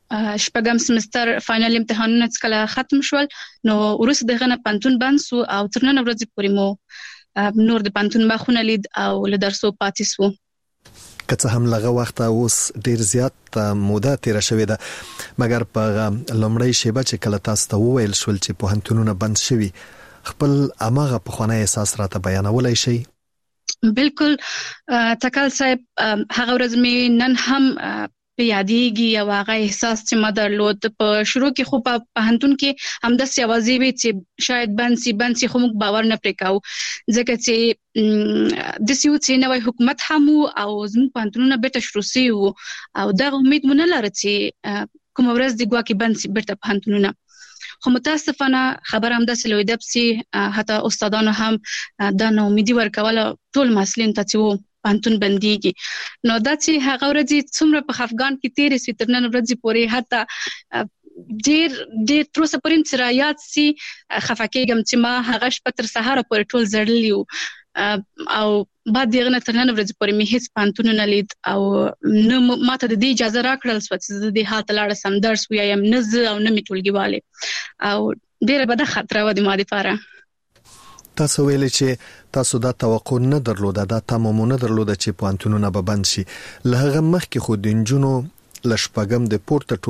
شپږم سمستر فائنل امتحانونه کله ختم شول نو ورسره دغه نه پانتون بند سو او تر نن ورځې پورې مو نور د پانتون مخونه لید او له درسو پاتې سو. که هم لغه وخت اوس ډیر زیات موده تیر شوې ده مګر په لومړی شیبه چې کله تاسو ته وویل شول چې پوهنتونونه بند شوي خپل اماغه په خونه احساس راته بیانولای شي؟ بالکل تکل صاحب هغه ورځ می نن هم په یادېږي او هغه احساس چې ما درلود په شروع کې خو په پوهنتون کې هم د سیاوازي وی چې شاید بند سي خو موږ باور نه پریکاو ځکه چې د سیو چې نوې حکومت هم او زموږ پوهنتونونه بیرته شروع سي او دا امید مونږ لرو چې کوم ورځ د ګواکې بند سي بیرته پوهنتونونه. خو متاسفانه خبر هم د سلویدب سي حتی استادانو هم د نو امیدي ورکول ټول مسلین ته چې پانتون بنديږي نو دا چې هغه ورځې څومره په افغان کې تیرې سي تر نن ورځې پورې حتی ډېر تر اوسه پورې چې را یاد سي خفقېږم چې ما هغه شپه تر سهار پورې ټول زړلی او بعد دغه نه تر نن ورځې پورې مې هیڅ پانتون نه لید او نو ماته د دې اجازه راکړل سو چې د حالت لاړه سم درس ویم نه زه او نه می ټولګیواله او ډېر بده خطر و د ما لپاره. تاسو ویلې چې تاسو دا توقع نه درلوده دا تمام نه درلوده چې پوهنتونونه به بند شي له هغه مخکې خو د انجونو لشپګم د پورته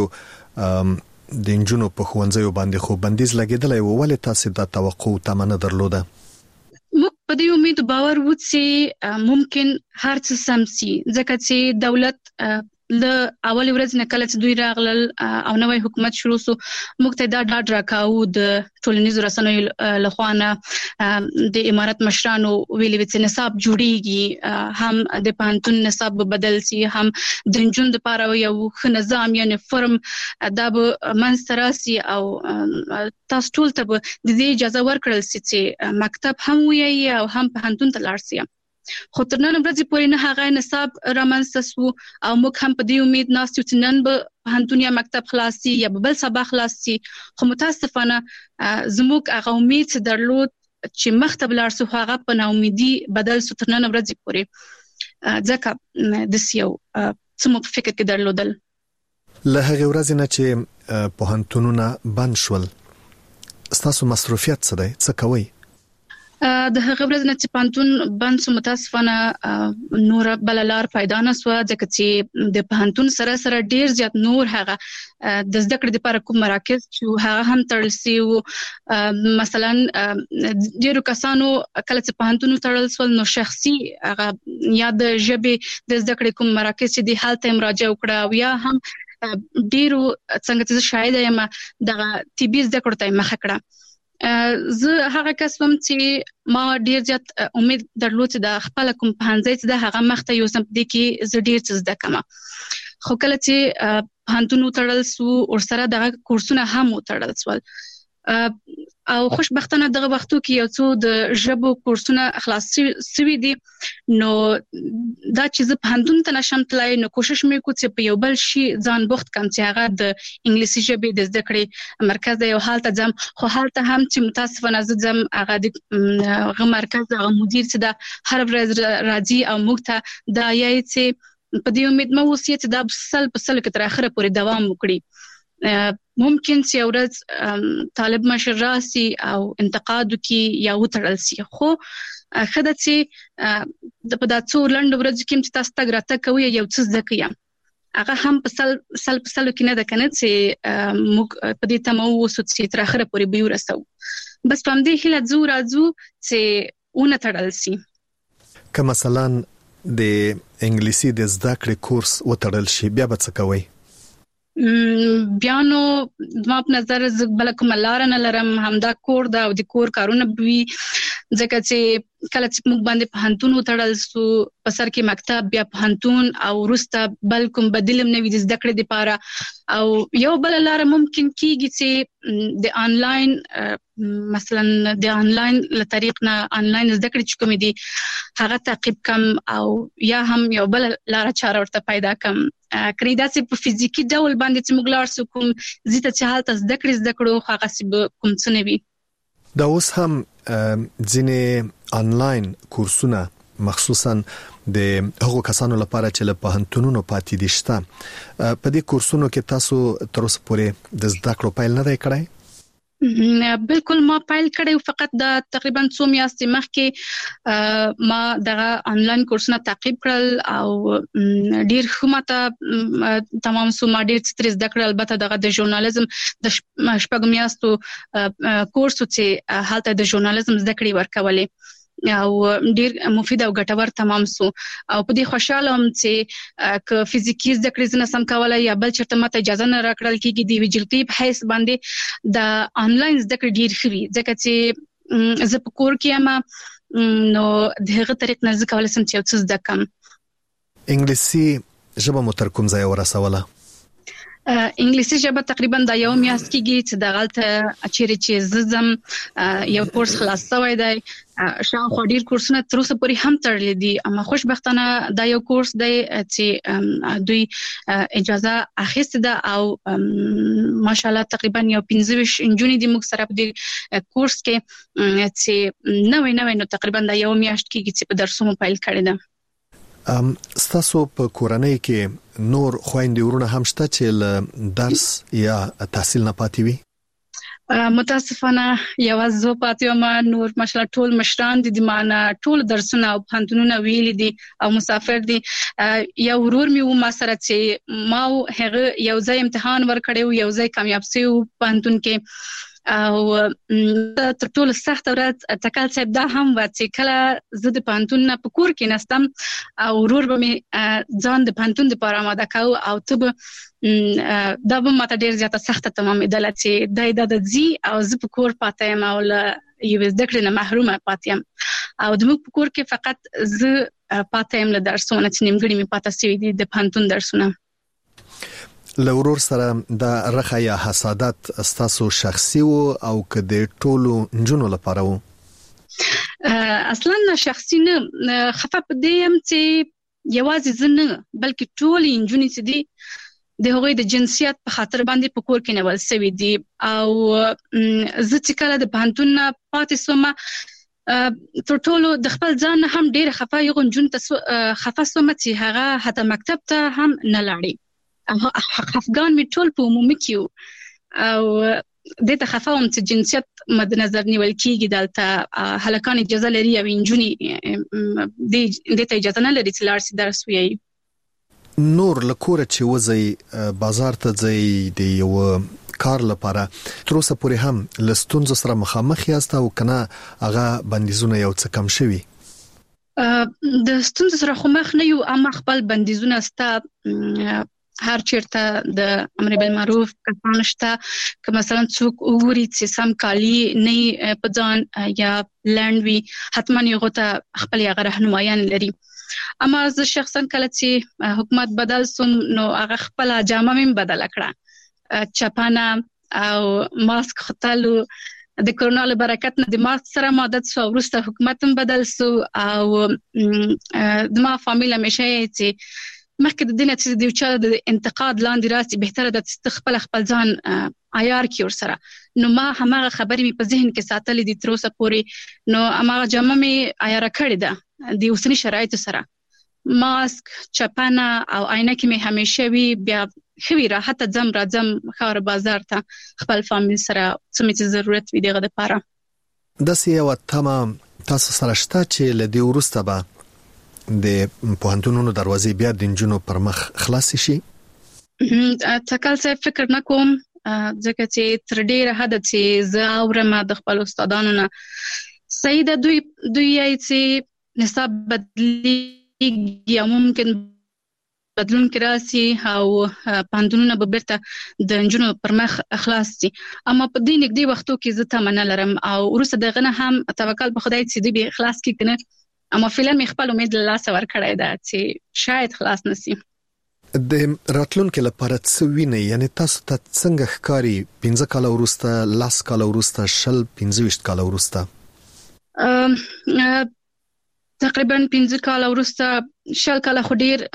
ټولګیو د انجونو په خوندزیو باندې خو بندیز لګیدلی و ولې تاسو دا توقع تمام نه درلوده؟ موږ په دې امید باور و چې ممکن هر څه سم سي ځکه چې دولت له اول ورځ نه کله چې دوی راغلل او نوې حکومت شروع سو موږ ته دا ډاډ راکاو د ټولنیزو رسنیو لخوانه د امارات مشرانو ویلي چې نصاب جوړیږي هم د پانتون نصاب بدل سي هم د جون د پاره یو ښه نظام یعنی فرم دا به منستراسي او تاسو ټول ته د دې اجازه ورکړل سي چې مکتب هم وي او هم پانتون ته لاړ سي. خو تر نن ورځې پورې نه هغه نصاب رامنځته سو او موږ هم په دې امید ناست یو چې نن به پوهنتون یا مکتب خلاص سي یا بل سبا خلاص سي خو متاسفانه زموږ هغه امید درلود چې مکتب لاړ سو هغه په ناامیدي بدل سو تر نن ورځې پورې ځکه د سیو څه مو په فکر کې درلودل. له هغه ورځې نه چې پوهنتونونه بند شول ستاسو مصروفیت څه دی څه کوئ؟ د هغه ورځ نه چې پانتون بند سو متاسفانه نور بللار پیدا نه سو ځکه چې د پانتون سره ډیر زیات نور هغه د زده کړې لپاره کوم مراکز چې هغه هم تړل سي او مثلا ډیرو کسانو کله چې پانتون تړل سول نو شخصي هغه یا د ژبې د زده کړې کوم مراکز چې د حالت مراجعه وکړه او یا هم ډیرو څنګه چې شاید یم د طبي زده کړو ته مخه کړه. زه هغه کس وم چې ما ډیر زیات امید درلود چې د خپل کوم پهنځي چې د هغه مخته یو سم دي کې زه ډیر څه زده کوم خو کله چې پهنتون وتړل سو او سره دغه کورسونه هم وتړل سول او خوشبختانه دغه وختو کې یو څو د ژبو کورسونه خلاص سوي دي نو دا چې زه پهنتون ته نشم تلای نو کوشش مې وکړ چې په یو بل شي ځان بوخت کم چې هغه د انګلیسي ژبې د زده کړې مرکز دی او حالت ځم خو حالت هم چې متاسفانه زه ځم هغه د مرکز د مدیر چې دا هر ورځ راځي او موږ ته دا یې چې په دې امید مو وصیت چې دا په سل کې تر اخره پورې دوام وکړي. ممکن چې ورځ طالب مشر راسي او انتقاد وکي یا وتړل سي خو خدای چې په داتو لند ورځ کې چې تاسو ته ګرځته کوي یو څه ځکه هغه هم په سل کې نه ده کنه چې موږ په دې تمو وسو چې تر اخره پورې به ورسو بس په دې هله راځو چې ونه تړل سي. که مثلا د انګلیسي د زده کړې کورس وتړل شي بیا به څه کوي؟ بیا نو زما په نظر زه بل کوم لار نه لرم همدا کور دا او د کور کارونه وي ځکه چې کله چې موږ باندې پوهنتون وتړل سو په سر کې مکتب بیا پوهنتون او وروسته بل کوم بدیلم نه وي د زده کړې لپاره او یو بل لار ممکن کیږي چې د انلاین مثلا د انلاین له طریق نه انلاین زده کړې چې کوم دي هغه تعقیب کم او یا هم یو بل لار چاره ورته پیدا کم کړی دا چې په فزیکی ډول باندې چې موږ لار سو کوم زیته چې حالت زده کړو هغه چې کوم څه نه وي. دا اوس هم ځینې انلاین کورسونه مخصوصا د هغو کسانو لپاره چې له پوهنتونونو پاتې دي شته په دې کورسونو کې تاسو تر اوسه پورې د زده کړو پیل نه دی کړی؟ بالکل ما پیل کړی، فقط د تقریبا 2 میاشتې مخکې ما دغه آنلاین کورسونه تعقیب کړل او ډیر ښه ماته تمام سو ما ډیر ستر زده کړل. البته دغه د ژورنالیزم د 6 میاشتو کورس چې هلته د ژورنالیزم زده کړې ورکولې او ډیر مفید او ګټور تمام سو او په دې خوشاله ام چې ک فزیکی زده کړې زنه سم کولای یا بل چرته ماته اجازه نه راکړل کیږي د ویجلټی په حیث باندې د آنلاین زده کړې ډیر خوي ځکه چې زه په کور کې یم نو دغه طریق نه زه کولای سم چې څه زده کوم. انګلیسي ژبه مو تر کوم ځای ورسوله؟ انګلیسي ژبه تقریبا د یو میاشت کېږي چې دغلته چیرې چې زم یو کورس خلاص شوی دی. شاوخوا ډیر کورسونه تر اوسه پورې هم تړلي دي، اما خوشبختانه دا یو کورس دی چې دوی اجازه اخیسته ده او ماشاءالله تقریبا یو 15 انجونې د موږ سره په دې کورس کې چې نوې نو تقریبا د یو میاشت کېږي چې په درسونو پیل کړی ده. ستاسو په کورنۍ کې نور خويندې ورونه هم شته چې له درس یا تحصیل نه پاتې وي؟ متاسفانه یوازې زه پاتې یم، نور ماشاءالله ټول مشران دي د معنا ټول درسونه او پوهنتونونه ویلي دي او مسافر دي. یو ورور مې و ما سره چې ما هغه یو ځای امتحان ورکړی یو ځای کامیاب شو پوهنتون کې او تر ټولو سخت ورځ تکل صاحب دا هم و چې کله زه د پوهنتون نه په کور کې نستم او ورور به مې ځان د پوهنتون لپاره آماده کاوه او ته دا به ماته ډیر زیاته سخته تمامېدله چې دا د ځي او زه په کور پاتې یم او له یوې زده کړې نه محرومه پاتې یم او زموږ په کور کې فقط زه پاتې یم له درسونه چې نیمګړي مې پاتې شوي دي د پوهنتون درسونه. له ورور سره د رخه یا حسادت ستاسو شخصي وو او که د ټولو نجونو لپاره وو؟ اصلا شخصي نه، خفه په دې یم چې یوازې زه نه بلکې ټول نجونې چې دي د هغوی د جنسیت په خاطر باندې په کور کې نیول شوي دي او زه چې کله د پوهنتون نه پاتې شوم تر ټولو د خپل ځان هم ډېره خفه یو نجون ته خفه شوم چې هغه حتی مکتب ته هم نه لاړې. خفګان می ټول په عمومي کې او د ته خفاوم چې جنسیت مد نظر نیول کیږي دلته هلکان اجازه لري او انجونی د ته اجازه نه لري چې لارسي درس ویي. نور لکوره چې وځي بازار ته ځي د یو کار لپاره تر اوسه پورې هم لستونزو سره مخامخ یاست او کنه هغه بندیزونه یو څه کم شوي؟ د ستونزو سره مخ نه یو، اما خپل بندیزونه ستا هر چیرته د امر بالمعروف کسان شته که مثلا څوک وګوري چې سم کالی نه په ځان یا لند وی حتما یو ته خپل هغه راهنمایان لري. اما زه شخصا کله چې حکومت بدل سوم نو هغه خپل جامه مې بدل کړه، چپانه او ماسک ختلو د کرونا له برکت نه د ماسک سره عادت شو. وروسته حکومت هم بدل سو او د ما فامیل همیشه چې مخکې د دې نه چې د یو چا د انتقاد لاندې راسي بهتره ده چې خپل ځان عیار کړي ورسره. نو ما هماغه خبرې مې په ذهن کې ساتلې دي تر اوسه پورې، نو هماغه جامه مې عیاره کړې ده د اوسني شرایطو سره. ماسک، چپنه او عینکې مې همیشه وي، بیا ښه وي راحته ځم راځم ښار بازار ته خپل فامیل سره څه مې چې ضرورت وي دغه دپاره. داسې یوه تمه تاسو سره شته چې له دې وروسته به د پوهنتونونو دروازې بیا د نجونو پر مخ خلاص شي؟ تکل صاحب فکر نه کوم، ځکه چې تر ډیره حده چې زه اورم د خپل استادانو نه صحیح ده دوی یې چې نصاب بدلیږي یا ممکن بدلون کې راسي او پوهنتونونه به بیرته د نجونو پر مخ خلاص شي. اما په دې نږدې وختو کې زه تمه نه لرم او وروسته دغه نه هم توکل په خدای چې دوی به خلاص کړي که نه، اما فعلا مې خپل امید له لاسه ورکړی ده چې شاید خلاص نشي. د راتلونکي لپاره څه وینئ؟ یعنی تاسو ته څنګه ښکاري 15 کاله وروسته، 10 کاله وروسته، 15 کاله وروسته؟ تقریبا 15 کاله وروسته 10 کاله خو ډیر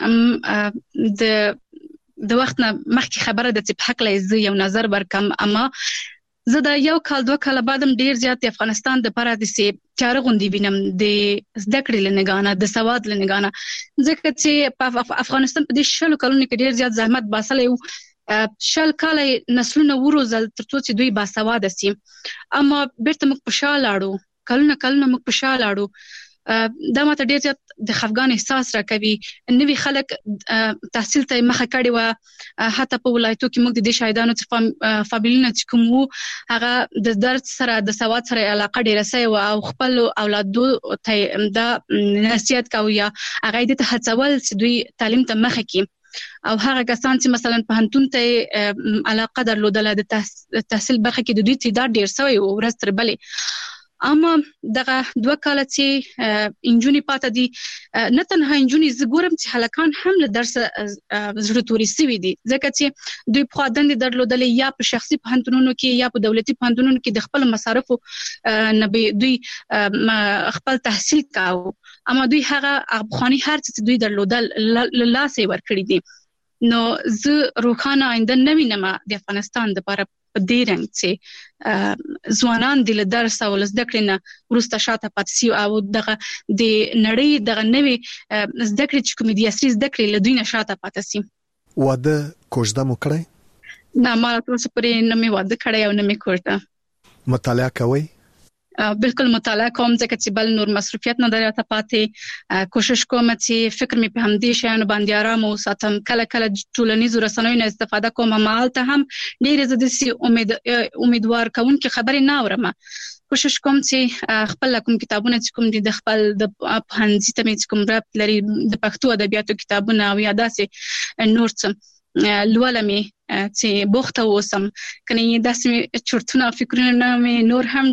د وخت نه مخکې خبره ده چې په حق له زه یو نظر ورکم، اما زه د یو کال 2 کال بعدم ډیر زیات د افغانستان د لپاره د سي چاره غوندي وینم د زده کړې لنګانه د سواد لنګانه ځکه چې په افغانستان په دې شلو کلونو کې ډیر زیات زحمت باسل یو شل کال نسلونه وروزل ترڅو چې دوی باسواده سي اما بیرته موږ په شا لاړو کلونه موږ په شا لاړو دا ماته ډیر زیات د خفګان احساس راکوي نوې خلک تحصیل ته مخه کړي و حتی په ولایتو کې موږ د دې شاهدانو څخه فامیلونه چې کوم وو هغه د درس سره د سواد سره علاقه ډیره سي او خپل اولادو ته دا نصیحت کوي هغه د هڅول چې دوی تعلیم ته مخه کړي او هغه کسان چې مثلا په هنتون ته علاقه درلودله د تحصیل برخه کې د دوی تعداد ډیر سوی او ورځ تر بلې اما دغه 2 کال چې انجونی پاتې دي نه تنها انجونی زګورم چې هلکان هم له درس زړه توري سوي دي ځکه چې دوی په خدای درلودلې یا په شخصي پوهنتونونو کې یا په دولتي پوهنتونونو کې د خپل مصارفو نه دوی خپل تحصیل کاوه اما دوی هغه افغاني هر څه دوی درلودل لاسه ورکړي دي نو زه روخانه آینده نوینم د افغانستان لپاره په دې رنګ چې ځوانان د درس او زده کړې نه ورسته شاته پاتې سي او دغه د نړۍ دغه نوې زده کړې چې کوم دي اصلي زده کړې له دوی نه شاته پاتې سي واده کوژده مو کړی نه ما تاسو پرې نه مې واده کړی او نه مې کوژده مطالعه کوئ بالکل مطالعه کوم ځکه چې بل نور مصروفیت نه درته پاتې کوشش کوم چې فکر مې په همدې شیانو باندې آرام او ساتم کله ټولنیزو رسنیو نه استفاده کوم مالته هم ډېر زده سي امیدوار کوم کې خبرې نه اورم کوشش کوم چې خپل کوم کتابونه چې کوم دي د خپل د پنځه تمې کوم رابط لري د پښتو ادبیاتو کتابونه او یا داسې نور څه لولمې چې بوخته وسم کني داسې چورتونه فکرونه مې نور هم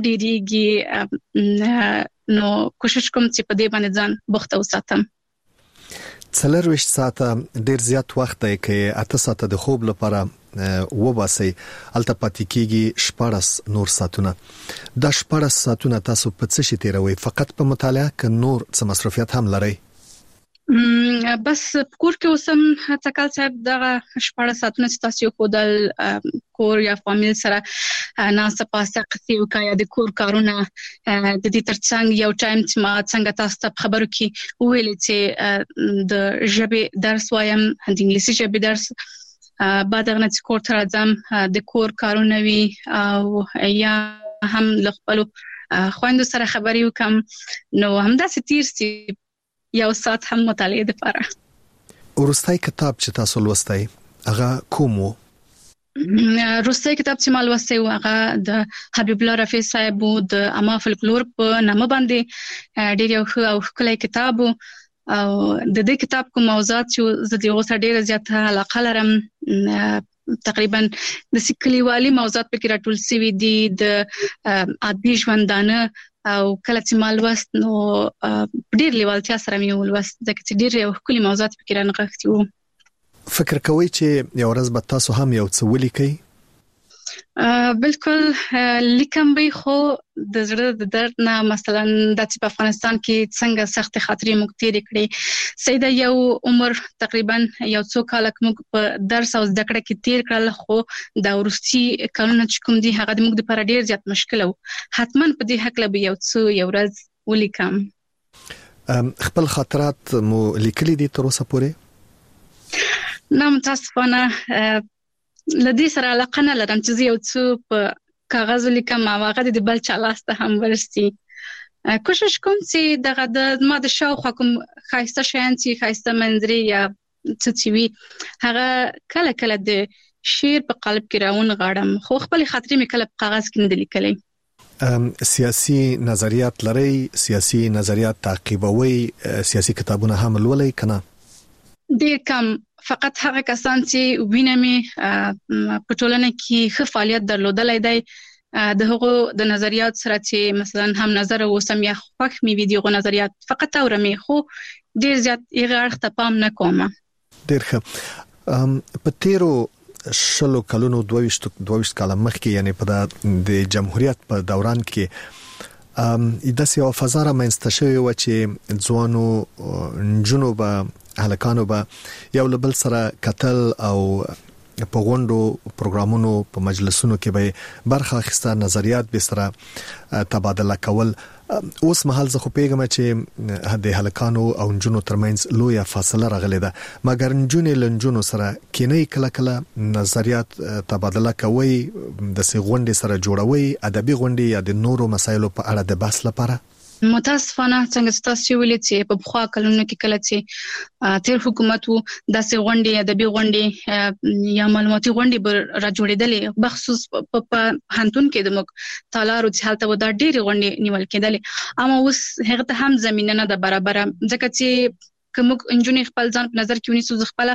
ډېریږي نو کوشش کوم چې په دې باندې ځان بوخته وساتم 24 ساعته ډېر زیات وخت دی کې 8 ساعته د خوب لپاره وباسي الته پاتې کېږي 14 نور ساعتونه دا 14 ساعتونه تاسو په څه شي تیروي فقط په مطالعه کې نور څه مصروفیت هم لري بس کور کې اوسم تکل صاحب دغه 14 ساعتونه چې تاسو خودل کور یا فامیل سره ناسه پاسه قصې وکړه د کور کارونه د دې ترڅنګ یو ټایم چې ما څنګه تاسو ته خبرو کې ویل چې د ژبې درس وایم د انګلیسي ژبې درس بعد هغه چې کور ته راځم د کور کارونه وی او یا هم خپل خويندو سره خبرې وکم نو همدا ستیر سي یو ساعت هم مطالعه د پاره ورستای کتاب چې تاسو لوستای هغه کوم وو روسي کتاب چې مال وسته هغه د حبیب الله رفیع صاحب د اما فولکلور په نامه باندې ډېر یو ښه او ښکلی کتاب او د دې کتاب کوم موضوعات چې زه د اوسه ډېر زیات علاقه لرم تقریبا د سکلیوالي موضوعات په کې راټول شوی دي د عادي ژوندانه او کله چې مال وست نو ډېر لیوالتیا سره مې ولوست ځکه چې ډېر یو ښکلي موضوعات په کې رانغښتي وو فکر کوئ چې یو ورځ به تاسو هم یو څه ولیکئ بالکل لیکم به خو د زړه د درد نه مثلا د په افغانستان کې څنګه سخت خاطرې موږ تیر کړې سیدا یو عمر تقریبا یو څو کال موږ په درس او زده کړه کې تیر کړل خو د ورستي کلونه چې کوم دي هغه د موږ لپاره ډیر زیات مشکل وو حتما په دې حق له یو څو یو ورځ ولیکم خپل خاطرات مو لیکلي دي تر اوسه پورې نه متاسفانه لدی سره علاقه نه لرم چې یو څه په کاغذ لیکم او هغه د بل چا لاسته هم ورسي کوشش کوم چې دغه د ما د شاوخوا کوم خاصه شیان چې خاصه منظرې یا څه چې وي هغه کله کله د شعر په قالب کې راون غاړم خو خپل خاطرې مې کله په کاغذ کې نه لیکلې سیاسي نظریات لري سیاسي نظریات تعقیبوي سیاسي کتابونه هم لولئ کنه ډېر کم فقط هغه کسان چې وینمې په ټولنه کې ښه فعالیت درلودلای دی د هغو د نظریات سره چې مثلا هم نظر اوسم یا خوښ مې وي دغه نظریات فقط اورمې خو ډېر زیات یې اړخ ته پام نه کوم ډېر ښه په تیرو شلو کلونو 22 کال مخکې یعنی په د جمهوریت په دوران کې د سیاسي فضا منځته شوی و چې ځوانو جنوب هلکانو به یو لبل سره قتل او په غونډو پروګرامونو په مجلسونو کې به برخه اخیسته، نظریات به سره تبادله کول. اوس مهال زه خو پیغام چې د هلکانو او نجونو ترمنځ لویه فاصله راغلې ده، مګر نجونې لنجونو سره کینې کله کله نظریات تبادله کوي، د سي غونډې سره جوړوي، ادبي غونډې یا د نورو مسایلو په اړه د بحث لپاره. متاسفانه څنګه تاسو ویلي چې په بخوا کلونو کې کله چې تیر حکومت وو داسې غونډې ادبي غونډې یا معلوماتي غونډې به را جوړېدلې، بخصوص په هانتون کې د مک تالارو چې حالت و دا ډېری غونډې نیول کېدلې، اما اوس هغه ته هم زمينه نه ده برابر، ځکه چې کوم انجونې خپل ځان په نظر کې ونیسو خپل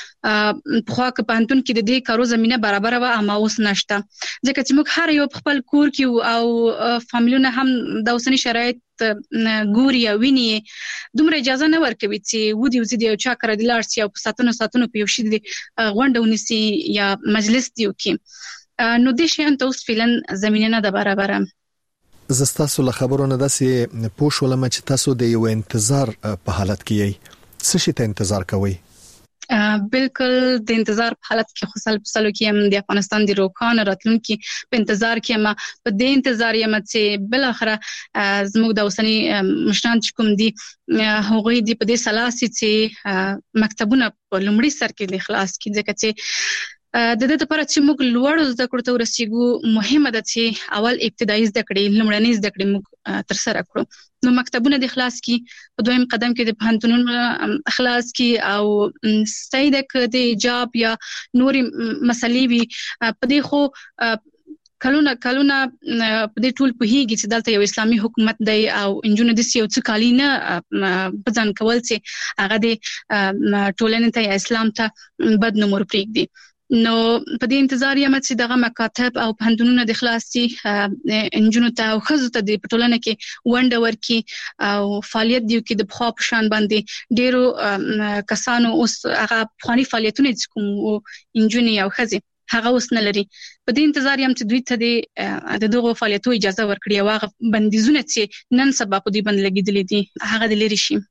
په خوا کې پانتون کې د دې کارو زمينه برابر و، اما اوس نشته، ځکه چې موږ هر یو خپل کور کې او فامیلونه هم د اوسنی شرایط ګوري او ویني، دومره اجازه نه ورکوي چې ودی وزید یو چا کړی د لارسي او په ساتونو په یو شي د غونډه ونیسي یا مجلس دیو کې، نو د شي انت اوس فعلا زمينه نه ده برابر. زستاسو له خبرونه داسې پوښولم چې تاسو د یو انتظار په حالت کې یې، څه شي ته انتظار کوئ؟ بالکل د انتظار په حالت کې خو سلو کې هم د افغانستان د روکان راتلونکي په انتظار کې، ما په دې انتظار یم چې بل اخره زموږ د اوسنی مشران چې کوم دي هغوی د په دې سلاسي چې مکتبونه په لومړي سر کې د خلاص کې، ځکه چې د دې لپاره چې موږ لوړ زده کړو ته ورسېږو مهمه ده چې اول ابتدایي زده کړې لومړنۍ زده کړې موږ تر سره کړو، نو مکتبونه د خلاص کی په دویم قدم کې د پوهنتونونو خلاص کی او سیده ک د جاب یا نوري مسلې وي په دې خو کلونه په دې ټول په هیږي چې دلته یو اسلامي حکومت دی او انجونو د سیو څخه کالینه بزن کول چې هغه د ټولنې ته اسلام ته بد نومور پریږدي، نو په دې انتظار یم چې دغه مکاتب او پوهنتونونه د خلاصي انجونو ته او خزو ته د پټولنه کې ونډه ورکي او فعالیت دیو کې د بخوا په شان باندې ډیرو کسانو اوس هغه فني فعالیتونه چې کوم انجونی او خزي هغه اوس نه لري، په دې انتظار یم چې دوی ته د دغه فعالیتونو اجازه ورکړي او هغه بندیزونه چې نن سبا په دې باندې لګیدلې دي هغه د لري شي.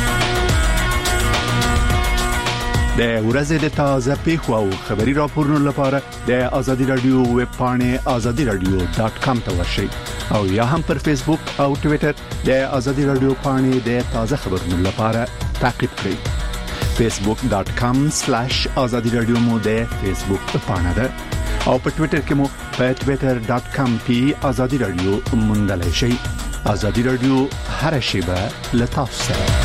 د ورځې د تازه پیښو او خبري راپورونو لپاره د ازادي رادیو ویب پاڼه azadiradio.com ته ورشئ او یا هم پر فیسبوک او ټوئیټر د ازادي رادیو پاڼه د تازه خبرونو لپاره تعقیب کړئ. facebook.com/azadiradio مو د فیسبوک پاڼه ده او په ټوئیټر کې مو په twitter.com/azadiradio موندلای شئ. ازادي رادیو هر شیبه لتاسو سره.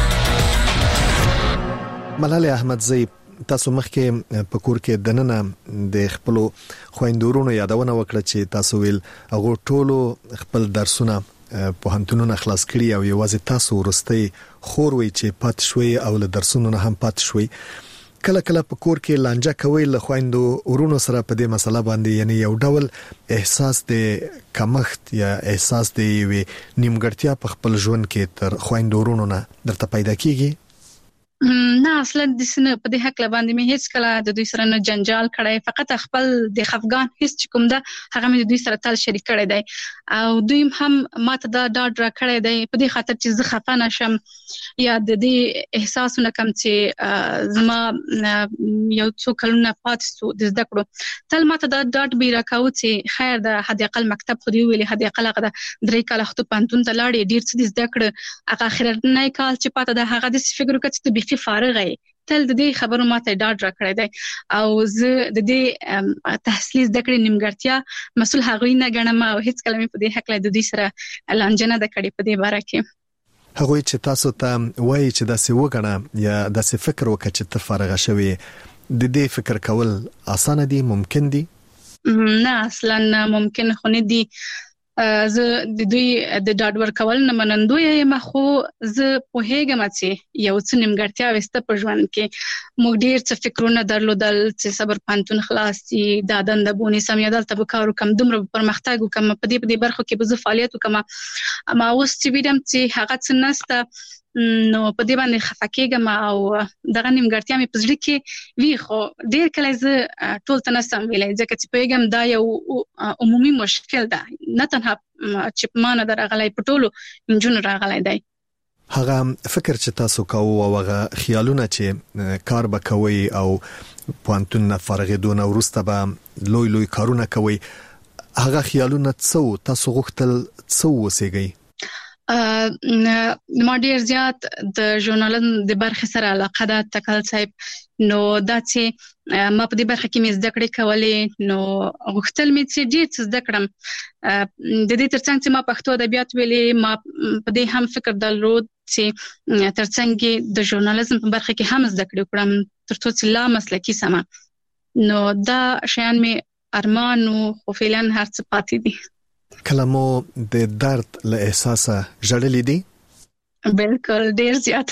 ملاله احمدزی تاسو مخکې په کور کې دننه د خپل خويندورونو یادونه وکړه چې تاسو ویل هغه ټولو خپل درسونه په هنتونو خلاص کړی او یوازې تاسو ورستي خور وی چې پات شوي او له درسونو نه هم پات شوي. کله کله په کور کې لانجه کوي له خويندو ورونو سره په دې مسله باندې، یعنی یو ډول احساس د کمښت یا احساس د نیمګړتیا په خپل ژوند کې تر خويندو ورونو نه درته پیدا کیږي؟ نه اصلا د سن په دې حق باندې مې هیڅ کله د دوی سره نه جنجال کړی، فقط خپل د خفګان هیڅ کوم ده هغه مې د دوی سره تل شریک کړی دی او دوی هم ماته دا ډاډ را کړی دی په دې خاطر چې زه خفه نشم یا د دې احساسونه کم چې زما یو څو کلونه پات سو د زده کړو، تل ماته دا ډاډ به راکاو چې خیر د حد اقل مکتب خو دی ویلي حد اقل هغه 3 کال خو پانتون ته لاړې ډیر څه زده کړ، هغه اخر نه کال چې پاته د هغه د فکر وکړ چې به فارغ ای تل د دې خبرو ماته ډاډ را کړی دی او زه د دې تحصیل زده کړې نیمګړتیا مسول هغوی نه ګڼم او هیڅ کلمې په دې حق له دوی سره لانجه نه ده کړې په دې باره کې. هغوی چې تاسو ته وایي چې داسې وګڼه یا داسې فکر وکړه چې ته فارغه شوې، د دې فکر کول اسانه دي، ممکن دي؟ نه اصلا ممکن خو نه دي. زه د دوی د ډاډ ورکول نه منندوی یم، خو زه پوهیږم چې یو څه نیمګړتیا وسته په ژوند کې موږ ډیر څه فکرونه درلودل چې صبر پانتون خلاصي د دند بونی سم یادل تب کارو کم دومره پرمختګ وکم په دې برخو کې به زه فعالیت وکم، اما اوس چې ویدم چې هغه څه نسته نو په دې باندې خفقېږم او دغه نیمګړتیا مې په زړه کې وی، خو ډیر کله زه ټول ته نسم ویلای ځکه چې پوهیږم دا یو عمومي مشکل ده، نه تنها چې په ما نه درغلی په ټولو انجونو راغلی دی. هغه فکر چې تاسو کوو او هغه خیالونه چې کار به کوي او پوهنتون نه فارغېدون وروسته به لوی کارونه کوي هغه خیالونه څو تاسو غوښتل څو وسیږي؟ ما ډیر زیات د ژورنالیزم د برخې سره علاقه ده تکل صاحب. نو دا چې ما په دې برخه کې مې زده کړې کولې نو غوښتل مې چې ډیر څه زده کړم. د دې ترڅنګ چې ما پښتو ادبیات ویلې ما په دې هم فکر درلود چې ترڅنګ د ژورنالیزم په برخه کې هم زده کړې وکړم ترڅو چې لا مسلکي سم. نو دا شیان مې ارمانو خو فعلا هر څه پاتې دي. کلمو د درد له احساسه ژړلې دي؟ بالکل ډیر زیات.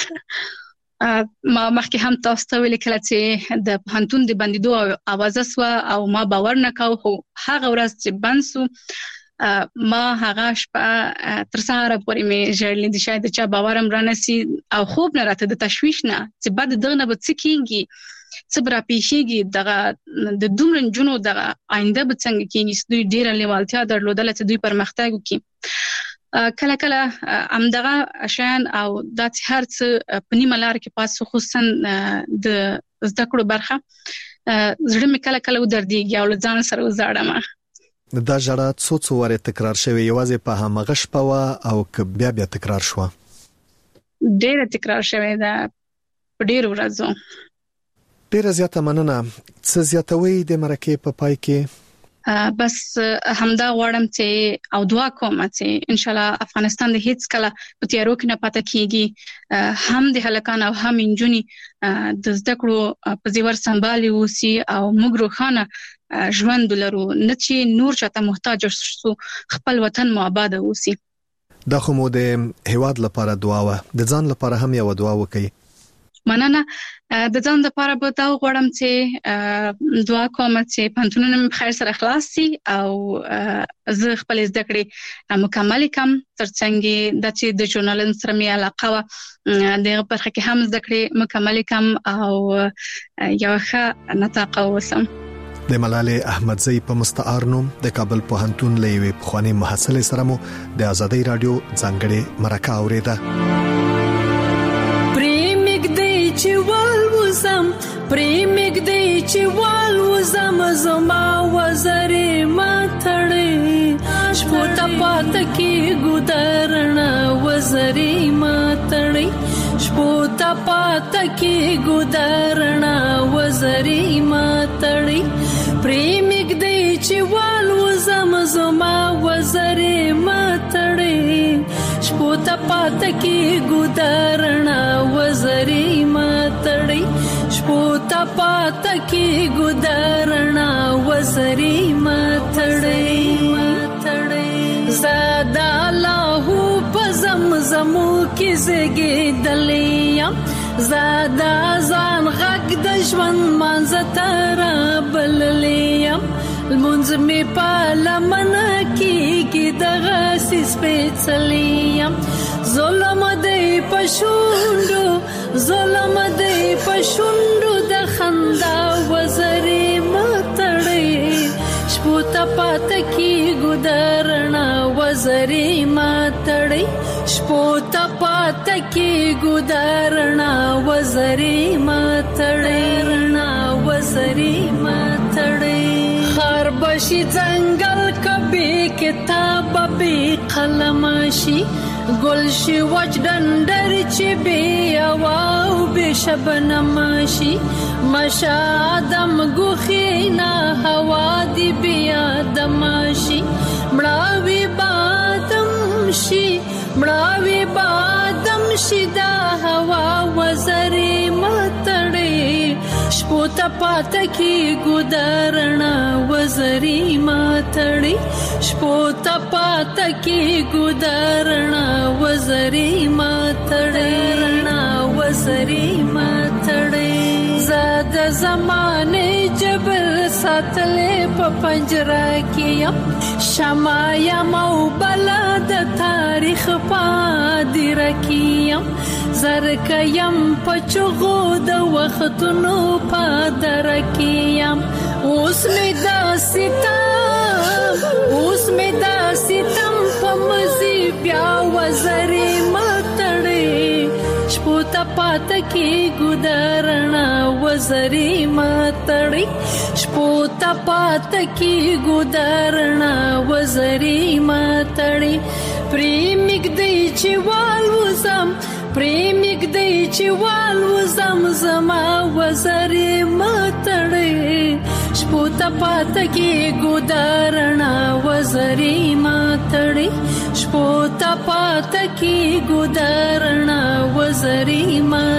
ما مخکې هم تاسو ته ویل کله چې د پوهنتون د بندیدو اوازه سو او ما باور نه کاوه خو هغه ورځ چې بند سو ما هغه شپه تر سهار پورې مې ژړلې دي. شاید چې باور هم رانه سي او خوب نه راته د تشویش نه چې بعد دغه نه به څه کیږي څه برا پیښیږي دغه د دومره جنونو دغه آینده به څنګه کیږي. دوی ډیره لیوالتیا درلودله چې دوی پرمختګ وکړي. کله کله همدغه شیان او د هر څه په نیمه لار کې پاسو خصوصا د زده کړو برخه زړه مې کله کله ودردېږي او ځان سره وزاړم. دا ژړا څو واره تکرار شوی یوازې په همغه شپه وا او که بیا تکرار شو؟ ډیره تکرار شوی دا په ډیرو ورځو. ډیره زیاته مننه. څه زیاتوي د مرکه په پای کې؟ بس همدا غواړم چې او دعا کوم چې ان شاء الله افغانستان د هیڅ کله په تیارو کې نه پاتې کیږي. هم د هلکان او هم انجونی د زده کړو په زیور سمبالي وسی او موږ روښانه ژوند لرو نه چې نور چاته محتاج شو خپل وطن مو آباد وسی. دا خو مو د هیواد لپاره دعا و د ځان لپاره هم یو دعا وکړئ. مننه. د ځان لپاره به دا غواړم چې دعا کوم چې پنځونه مې خیر سره خلاص شي او زه خپل زده کړې مکمل کم ترڅنګ د چې د ژورنالیزم سره مې علاقه و د برخه کې هم زده کړې مکمل کم او یو ښه نتاقه وسم. د ملالۍ احمدزی په مستعار نوم د کابل پوهنتون له یوې پخوانۍ محصلې سره مو د آزادۍ رادیو ځانګړې مرکه اوریده. پریمګ دی چې وال وزم زما وزرې ماتړې شپو ته پات کې ګودرنا وزرې ماتړې شپو ته پات کې ګودرنا وزرې ماتړې پریمګ دی چې وال وزم زما وزرې ماتړې شپو ته پات کې ګودرنا وزرې ماتړې شپو ته پات کې ګودرنا وزرې ماتړې زادا الله پزمزمو کې زګېدلې زادا ځان غږ د ژوند مانځ تر بللې المنځ می پالمن کې دغه سپېڅلې ظلم دی پښوندو ظلم دی پښوندو د خندا وزرې ماتړې شپو ته پات کې ګودرنا وزرې ماتړې شپو ته پات کې ګودرنا وزرې ماتړې وزرې ماتړې خار بشي ځنګل کبي کتاب به قلم شي گل شي وچ ډنډر چې بیا واو به شبنم شي مشادم غوخینا هوا دی بیا دم شي مړاوي بادم شي مړاوي بادم شي دا هوا وزرې ماتړې شپو ته پات کې ګودرنا وزرې ماتړې شپو ته پات کې ګودرنا وزرې ماتړې وزرې ماتړې زاد زمانه جبر ساتلې په پنجره کې شمع یم او بلا د تاریخ پادر کې زرک یم پچغو د وختونو پادر کې اوس مې دا ستم په مزي بیا وزرې ماتړې ته پات کې ګدارنا وزري ماتړي شپو ته پات کې ګدارنا وزري ماتړي پریمګ دی چې والوزم پریمګ دی چې والوزم زما وزري ماتړي شپو ته پات کې ګدارنا وزري ماتړي شپو ته پات کې ګدارنا وزري ماتړي